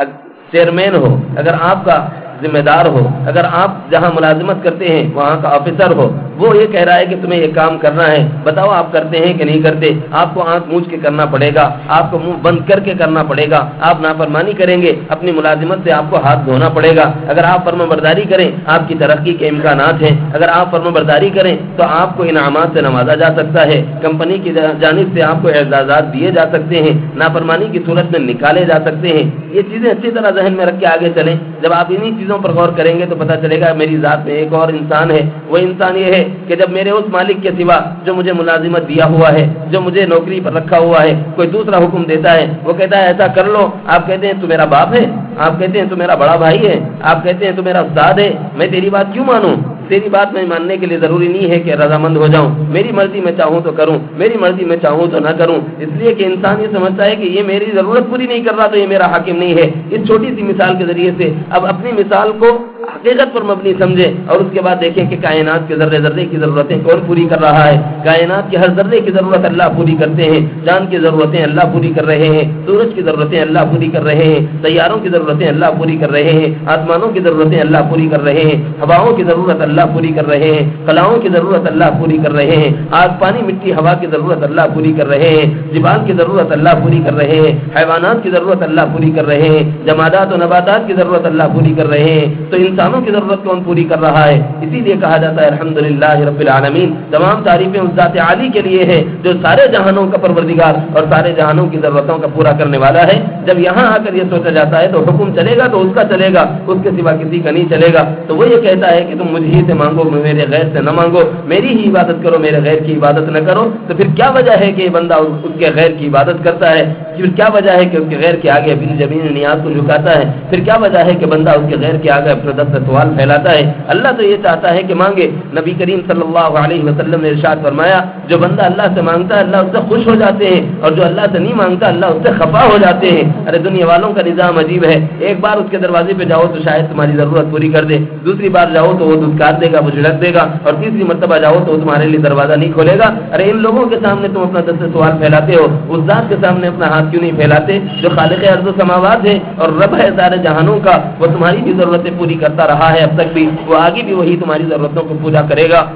چیئرمین ہو, اگر آپ کا ذمہ دار ہو, اگر آپ جہاں ملازمت کرتے ہیں وہاں کا آفیسر ہو, وہ یہ کہہ رہا ہے کہ تمہیں یہ کام کرنا ہے, بتاؤ آپ کرتے ہیں کہ نہیں کرتے؟ آپ کو آنکھ موچ کے کرنا پڑے گا, آپ کو منہ بند کر کے کرنا پڑے گا. آپ نافرمانی کریں گے اپنی ملازمت سے آپ کو ہاتھ دھونا پڑے گا. اگر آپ فرمانبرداری کریں آپ کی ترقی کے امکانات ہیں. اگر آپ فرمانبرداری کریں تو آپ کو انعامات سے نوازا جا سکتا ہے, کمپنی کی جانب سے آپ کو اعزازات دیے جا سکتے ہیں, نافرمانی کی صورت میں نکالے جا سکتے ہیں. یہ چیزیں اچھی طرح ذہن میں رکھ کے آگے چلیں. جب آپ انہی چیزوں پر غور کریں گے تو پتہ چلے گا میری ذات میں ایک اور انسان ہے. وہ انسان یہ ہے کہ جب میرے اس مالک کے سوا جو مجھے ملازمت دیا ہوا ہے, جو مجھے نوکری پر رکھا ہوا ہے, کوئی دوسرا حکم دیتا ہے, وہ کہتا ہے ایسا کر لو, آپ کہتے ہیں تو میرا باپ ہے, آپ کہتے ہیں تو میرا بڑا بھائی ہے, آپ کہتے ہیں تو میرا استاد ہے, میں تیری بات کیوں مانوں؟ تیری بات میں ماننے کے لیے ضروری نہیں ہے کہ رضامند ہو جاؤں. میری مرضی میں چاہوں تو کروں, میری مرضی میں چاہوں تو نہ کروں. اس لیے کہ انسان یہ سمجھتا ہے کہ یہ میری ضرورت پوری نہیں کر رہا تو یہ میرا حاکم نہیں ہے. اس چھوٹی سی مثال کے ذریعے سے اب اپنی مثال کو حقیقت پر مبنی سمجھے, اور اس کے بعد دیکھیں کہ کائنات کے ذرے ذرے کی ضرورتیں کون پوری کر رہا ہے. کائنات کے ہر ذرے کی ضرورت اللہ پوری کرتے ہیں. چاند کی ضرورتیں اللہ پوری کر رہے ہیں, سورج کی ضرورتیں اللہ پوری کر رہے ہیں, سیاروں کی ضرورتیں اللہ پوری کر رہے ہیں, آسمانوں کی ضرورتیں اللہ پوری کر رہے ہیں, ہواؤں کی ضرورت اللہ پوری کر رہے ہیں, کلاؤں کی ضرورت اللہ پوری کر رہے ہیں, آگ پانی مٹی ہوا کی ضرورت اللہ پوری کر رہے ہیں, جبال کی ضرورت اللہ پوری کر رہے ہیں, حیوانات کی ضرورت اللہ پوری کر رہے ہیں, جمادات و نباتات کی ضرورت اللہ پوری کر رہے ہیں. تو انسانوں کی ضرورت کون پوری کر رہا ہے؟ اسی لیے کہا جاتا ہے الحمدللہ رب العالمین. تمام تعریفیں اس ذات عالی کے لیے ہیں جو سارے جہانوں کا پروردگار اور سارے جہانوں کی ضرورتوں کا پورا کرنے والا ہے. جب یہاں آ کر یہ سوچا جاتا ہے تو حکم چلے گا تو اس کا چلے گا, اس کے سوا کسی کا نہیں چلے گا. تو وہ یہ کہتا ہے کہ تم مجھ ہی سے مانگو, میرے غیر سے نہ مانگو, میری ہی عبادت کرو, میرے غیر کی عبادت نہ کرو. تو پھر کیا وجہ ہے کہ یہ بندہ اس کے غیر کی عبادت کرتا ہے؟ پھر کیا وجہ ہے کہ اس کے غیر کے آگے بل جبین نیاز کو جھکاتا ہے؟ پھر کیا وجہ ہے کہ بندہ اس کے غیر کے آگے اپنے دست سے سوال پھیلاتا ہے؟ اللہ تو یہ چاہتا ہے کہ مانگے. نبی کریم صلی اللہ علیہ وسلم نے ارشاد فرمایا, جو بندہ اللہ سے مانگتا ہے اللہ اس سے خوش ہو جاتے ہیں, اور جو اللہ سے نہیں مانگتا اللہ اس سے خفا ہو جاتے ہیں. ارے دنیا والوں کا نظام عجیب ہے. ایک بار اس کے دروازے پہ جاؤ تو شاید تمہاری ضرورت پوری کر دے, دوسری بار جاؤ تو وہ دھتکار دے گا, وہ جھڑک دے گا, اور تیسری مرتبہ جاؤ تو وہ تمہارے لیے دروازہ نہیں کھولے گا. ارے ان لوگوں کے سامنے تم اپنا دست سے سوال پھیلاتے ہو, اس ذات کے سامنے اپنا ہاتھ کیوں نہیں پھیلاتے جو خالق ارض و سماوات ہے اور رب ہے سارے جہانوں کا؟ وہ تمہاری بھی ضرورتیں پوری کرتا رہا ہے اب تک بھی, وہ آگے بھی وہی تمہاری ضرورتوں کو پورا کرے گا.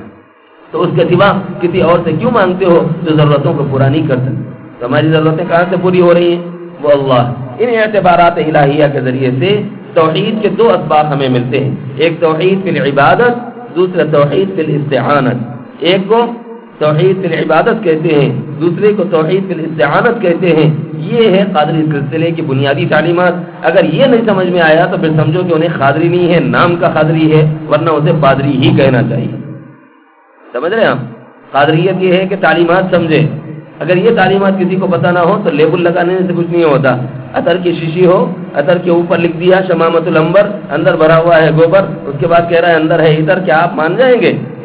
تو اس کے سوا کسی اور سے کیوں مانگتے ہو جو ضرورتوں کو پورا نہیں کر سکتے؟ تو ہماری ضرورتیں کہاں سے پوری ہو رہی ہیں؟ وہ اللہ. ان اعتبارات الہیہ کے ذریعے سے توحید کے دو اسباب ہمیں ملتے ہیں, ایک توحید فی العبادت, دوسرا توحید فی الاستعانت. ایک کو توحید فی العبادت کہتے ہیں, دوسرے کو توحید فی الاستعانت کہتے ہیں. یہ ہے قادری سلسلے کی بنیادی تعلیمات. اگر یہ نہیں سمجھ میں آیا تو پھر سمجھو کہ انہیں قادری نہیں ہے, نام کا قادری ہے, ورنہ اسے پادری ہی کہنا چاہیے. سمجھ رہے ہیں آپ؟ قادریت یہ ہے کہ تعلیمات سمجھے. اگر یہ تعلیمات کسی کو پتہ نہ ہو تو لیبل لگانے سے کچھ نہیں ہوتا. عطر کی شیشی ہو, عطر کے اوپر لکھ دیا شمامت العنبر, اندر بھرا ہوا ہے گوبر, اس کے بعد کہہ رہا ہے اندر ہے عطر, کیا آپ مان جائیں گے؟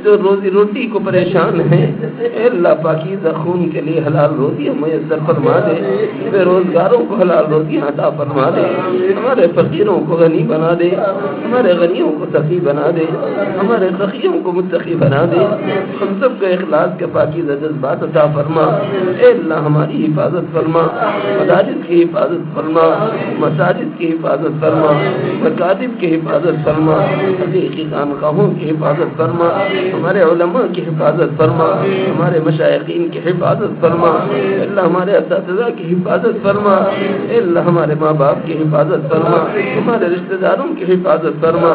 جو روزی روٹی کو پریشان ہیں، اے اللہ پاکیزہ خون کے لیے حلال روزیاں میسر فرما دے، بے روزگاروں کو حلال روزیاں عطا فرما دے، ہمارے فقیروں کو غنی بنا دے، ہمارے غنیوں کو سخی بنا دے، ہمارے سخیوں کو متقی بنا دے، ہم سب کو اخلاص کے پاکیزہ جذبات عطا فرما، اے اللہ ہماری حفاظت فرما، مدارس کی حفاظت فرما، مساجد کی حفاظت فرما، مکاتب کی حفاظت فرما، حقیقی خانقاہوں کی حفاظت فرما، ہمارے علماء کی حفاظت فرما، ہمارے مشائخین کی حفاظت فرما، اے اللہ ہمارے اساتذہ کی حفاظت فرما، اے اللہ ہمارے ماں باپ کی حفاظت فرما، ہمارے رشتہ داروں کی حفاظت فرما،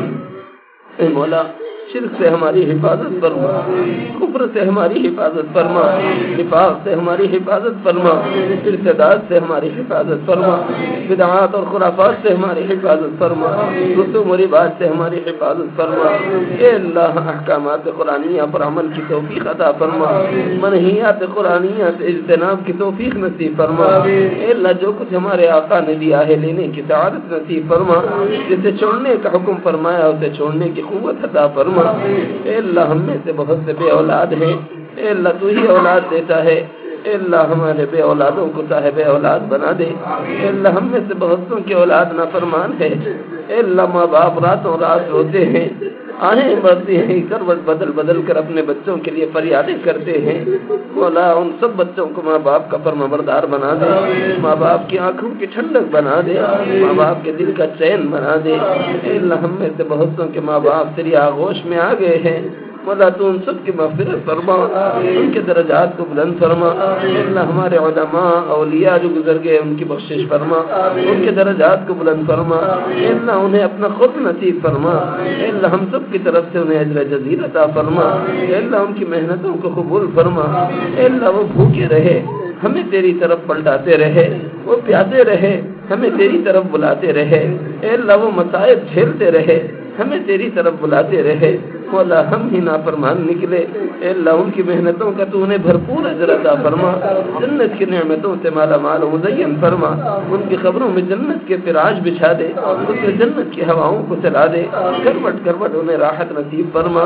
اے مولا شرک سے ہماری حفاظت فرما، کفر سے ہماری حفاظت فرما، نفاق سے ہماری حفاظت فرما، ارتداد سے ہماری حفاظت فرما، بدعات اور خرافات سے ہماری حفاظت فرما، رسوم و رواج سے ہماری حفاظت فرما، اے اللہ احکامات قرآنیہ پر عمل کی توفیق عطا فرما، منہیات قرآنیہ سے اجتناب کی توفیق نصیب فرما، اے اللہ جو کچھ ہمارے آقا نے دیا ہے لینے کی سعادت نصیب فرما، جسے چھوڑنے کا حکم فرمایا اسے چھوڑنے کی قوت عطا فرما، اے اللہ ہم میں سے بہت سے بے اولاد ہیں، اے اللہ تو ہی اولاد دیتا ہے، اے اللہ ہمارے بے اولادوں کو صاحب اولاد بنا دے، اے اللہ ہم میں سے بہتوں کی اولاد نافرمان ہے، اے اللہ ماں باپ راتوں رات روتے ہیں، آہیں بڑھتے ہیں، کروٹ بدل بدل کر اپنے بچوں کے لیے فریادیں کرتے ہیں، مولا ان سب بچوں کو ماں باپ کا فرمانبردار بنا دے، ماں باپ کی آنکھوں کی ٹھنڈک بنا دے، ماں باپ کے دل کا چین بنا دے، اے اللہ ہم میں سے بہتوں کے ماں باپ تیری آغوش میں آ گئے ہیں، مولا تو ان سب کی مغفرت فرما، ان کے درجات کو بلند فرما، اے اللہ ہمارے علماء اولیاء جو گزر گئے ان کی بخشش فرما، ان کے درجات کو بلند فرما، اے اللہ انہیں اپنا خود نصیب فرما، اے اللہ ہم سب کی طرف سے انہیں اجر جزیل عطا فرما، اے اللہ ان کی محنتوں کو قبول فرما، اے اللہ وہ بھوکے رہے ہمیں تیری طرف پلٹاتے رہے، وہ پیاسے رہے ہمیں تیری طرف بلاتے رہے، اے اللہ وہ مصائب جھیلتے رہے ہمیں تیری طرف بلاتے رہے، مولا ہم ہی نافرمان نکلے، اے اللہ ان کی محنتوں کا تو انہیں بھرپور اجر عطا فرما، جنت کی نعمتوں سے مالا مال مزین فرما، ان کی خبروں میں جنت کے فراش بچھا دے، ان کے جنت کی ہواؤں کو چلا دے، کروٹ کروٹ انہیں راحت نصیب فرما،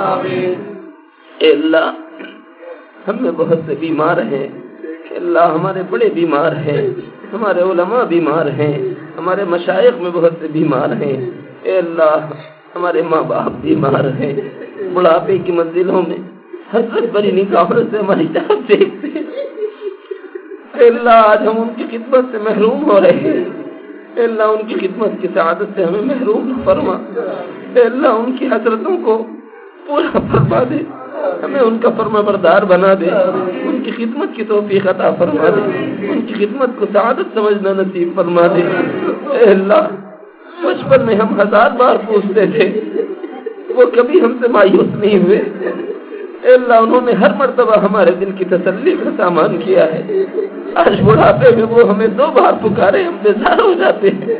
اے اللہ ہم میں بہت سے بیمار ہیں، اے اللہ ہمارے بڑے بیمار ہیں، ہمارے علماء بیمار ہیں، ہمارے مشائخ میں بہت سے بیمار ہیں، اے اللہ ہمارے ماں باپ بیمار ہیں، بڑھاپے کی منزلوں میں حسرت بھری نگاہوں سے ہماری طرف دیکھتے ہیں، اے اللہ آج ہم ان کی خدمت سے محروم ہو رہے ہیں، اے اللہ ان کی خدمت کی سعادت سے ہمیں محروم نہ فرما، اے اللہ ان کی حسرتوں کو پورا فرما دے، ہمیں ان کا فرمانبردار بنا دے، ان کی خدمت کی توفیق عطا فرما دے، ان کی خدمت کو سعادت سمجھنا نصیب فرما دے، اے اللہ بچپن میں ہم 1000 بار پوچھتے تھے وہ کبھی ہم سے مایوس نہیں ہوئے، اے اللہ انہوں نے ہر مرتبہ ہمارے دل کی تسلی کا سامان کیا ہے، آج بڑھاپے میں وہ ہمیں 2 بار پکارے ہم بیزار ہو جاتے ہیں،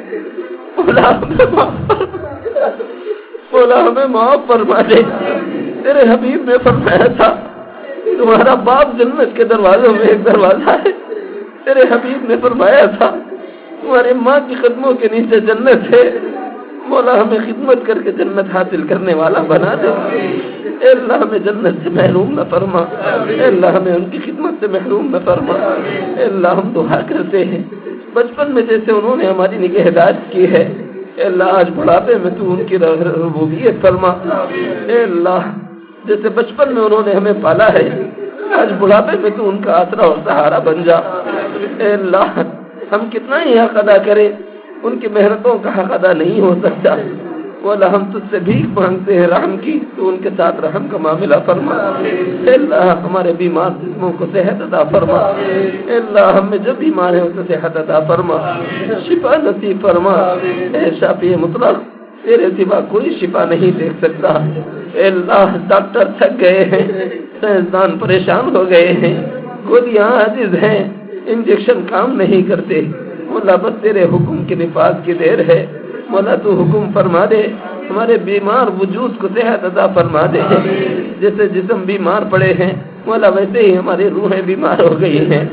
مولا ہمیں معاف فرما دے، تیرے حبیب نے فرمایا تھا تمہارا باپ جنت کے دروازوں میں ایک دروازہ ہے، تیرے حبیب نے فرمایا تھا تمہاری ماں کی قدموں کے نیچے جنت ہے، مولا ہمیں خدمت کر کے جنت حاصل کرنے والا بنا دے، اے اللہ ہمیں جنت سے محروم نہ فرما، اے اللہ ہمیں ان کی خدمت سے محروم نہ فرما، اے اللہ ہم دعا کرتے ہیں بچپن میں جیسے انہوں نے ہماری نگہداشت کی ہے، اے اللہ آج بڑھاپے میں تو ان کی ربوبیت فرما، اے اللہ جیسے بچپن میں انہوں نے ہمیں پالا ہے آج بڑھاپے میں تو ان کا آسرا اور سہارا بن جا، اے اللہ ہم کتنا ہی حق ادا کریں ان کی محنتوں کا حق ادا نہیں ہو سکتا، مولا ہم تجھ سے بھیک مانگتے ہیں رحم کی، تو ان کے ساتھ رحم کا معاملہ فرما، اے اللہ ہمارے بیمار جسموں کو صحت عطا فرما، اے اللہ ہم میں جو بیمار ہیں اسے صحت عطا فرما، شفا نصیب فرما، اے شافی مطلق تیرے سوا کوئی شفا نہیں دیکھ سکتا، اے اللہ ڈاکٹر تھک گئے ہیں، سائنسدان پریشان ہو گئے ہیں، گولیاں عاجز ہیں، انجیکشن کام نہیں کرتے، مولا بس تیرے حکم کے نفاذ کی دیر ہے، مولا تو حکم فرما دے، ہمارے بیمار وجود کو صحت عطا فرما دے، جیسے جسم بیمار پڑے ہیں مولا ویسے ہی ہماری روحیں بیمار ہو گئی ہیں،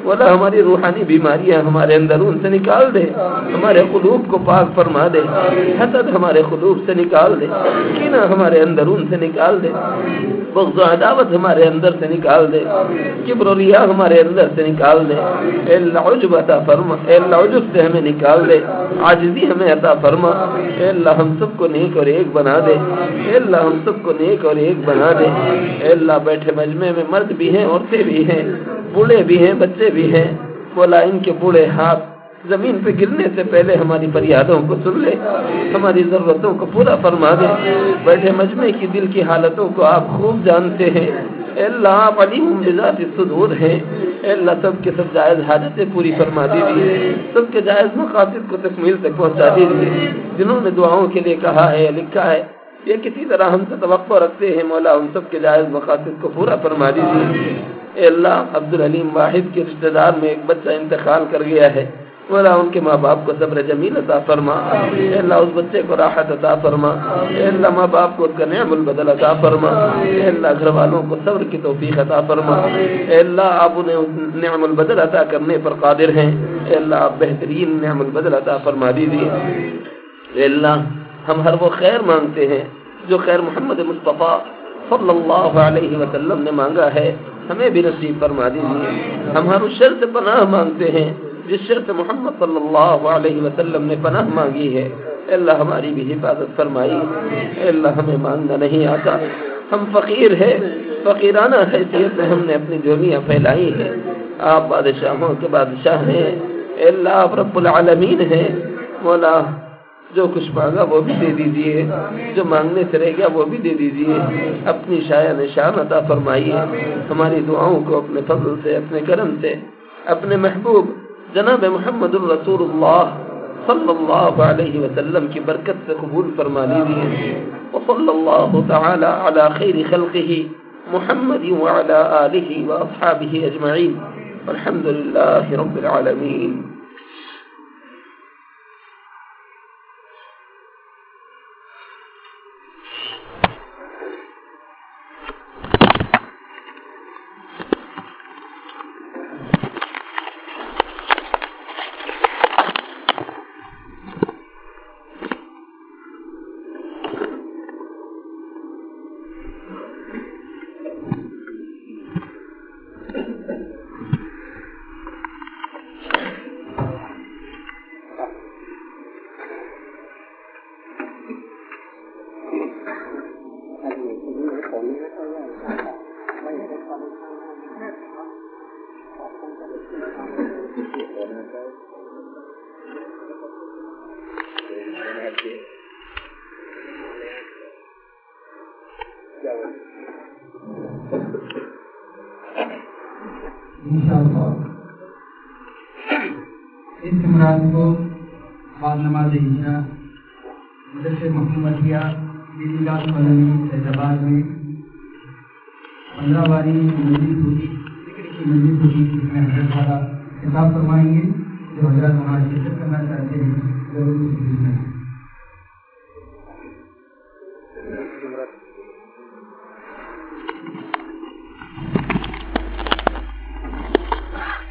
مولا ہماری روحانی بیماریاں ہمارے اندرون سے نکال دے، ہمارے قلوب کو پاک فرما دے، حسد ہمارے قلوب سے نکال دے، کینہ ہمارے اندرون سے نکال دے، بغض و عداوت ہمارے اندر سے نکال دے، کبر و ریا ہمارے اندر سے نکال دے، اے اللہ عجب عطا فرما، اے اللہ عجب سے ہمیں نکال دے، عاجزی ہمیں عطا فرما، اے اللہ ہم سب کو نیک اور ایک بنا دے، اے اللہ ہم سب کو نیک اور ایک بنا دے، اے اللہ بیٹھے مجمع میں مرد بھی ہیں، عورتیں بھی ہیں، بوڑھے بھی ہیں، بچے بھی ہیں، مولا ان کے بوڑھے ہاتھ زمین پہ گرنے سے پہلے ہماری فریادوں کو سن لے، ہماری ضرورتوں کو پورا فرما دے، بیٹھے مجمع کی دل کی حالتوں کو آپ خوب جانتے ہیں، اے اللہ آپ علیم بذات الصدور ہیں، اے اللہ سب کے سب جائز حاجتیں پوری فرما دیجیے، سب کے جائز مقاصد کو تکمیل تک پہنچا دیجیے، جنہوں نے دعاؤں کے لیے کہا ہے یا لکھا ہے یہ کسی طرح ہم سے توقع رکھتے ہیں، مولا ان سب کے جائز مقاصد کو پورا فرما دیجیے، اے اللہ عبدالحلیم واحد کے رشتہ دار میں ایک بچہ انتقال کر گیا ہے، مولا ان کے ماں باپ کو صبر جمیل عطا فرما، اے اللہ اس بچے کو راحت عطا فرما، اے اللہ ماں باپ کو اس کا نعم البدل عطا فرما، اے اللہ گھر والوں کو صبر کی توفیق عطا فرما، اے اللہ آپ انہیں نعم البدل عطا کرنے پر قادر ہیں، اے اللہ آپ بہترین نعم البدل عطا فرما دیجیے، اے اللہ ہم ہر وہ خیر مانگتے ہیں جو خیر محمد مصطفیٰ صلی اللہ علیہ وسلم نے مانگا ہے، ہمیں بھی نصیب فرما دیجیے، ہم ہر اس شر سے پناہ مانگتے ہیں جس شر سے محمد صلی اللہ علیہ وسلم نے پناہ مانگی ہے، اے اللہ ہماری بھی حفاظت فرمائی، اے اللہ ہمیں مانگنا نہیں آتا، ہم فقیر ہیں، فقیرانہ حیثیت میں ہم نے اپنی جولیاں پھیلائی ہیں، آپ بادشاہوں کے بادشاہ ہیں، اے اللہ آپ رب العالمین ہیں، مولا جو کچھ مانگا وہ بھی دے دیجیے، جو مانگنے سے رہ گیا وہ بھی دے دیجیے، اپنی شایع نشان عطا فرمائیے، ہماری دعاؤں کو اپنے فضل سے، اپنے کرم سے، اپنے محبوب جناب محمد الرسول اللہ صلی اللہ علیہ وسلم کی برکت سے قبول فرما لیجیے، وصلی اللہ تعالی علی خیر خلقہ محمد وعلی آلہ واصحابہ اجمعین، والحمد للہ رب العالمین۔ انشاءاللہ اس جمعرات کو بعد نماز عشاء مدرسہ محمدیہ دیدیگاہ کالونی فیضآباد میں 15 مجلس ہوگی، ذکر کی مجلس ہوگی، جس میں حضرت والا خطاب فرمائیں گے، جو حضرات وہاں شرکت کرنا چاہتے ہیں ضرور شرکت کریں۔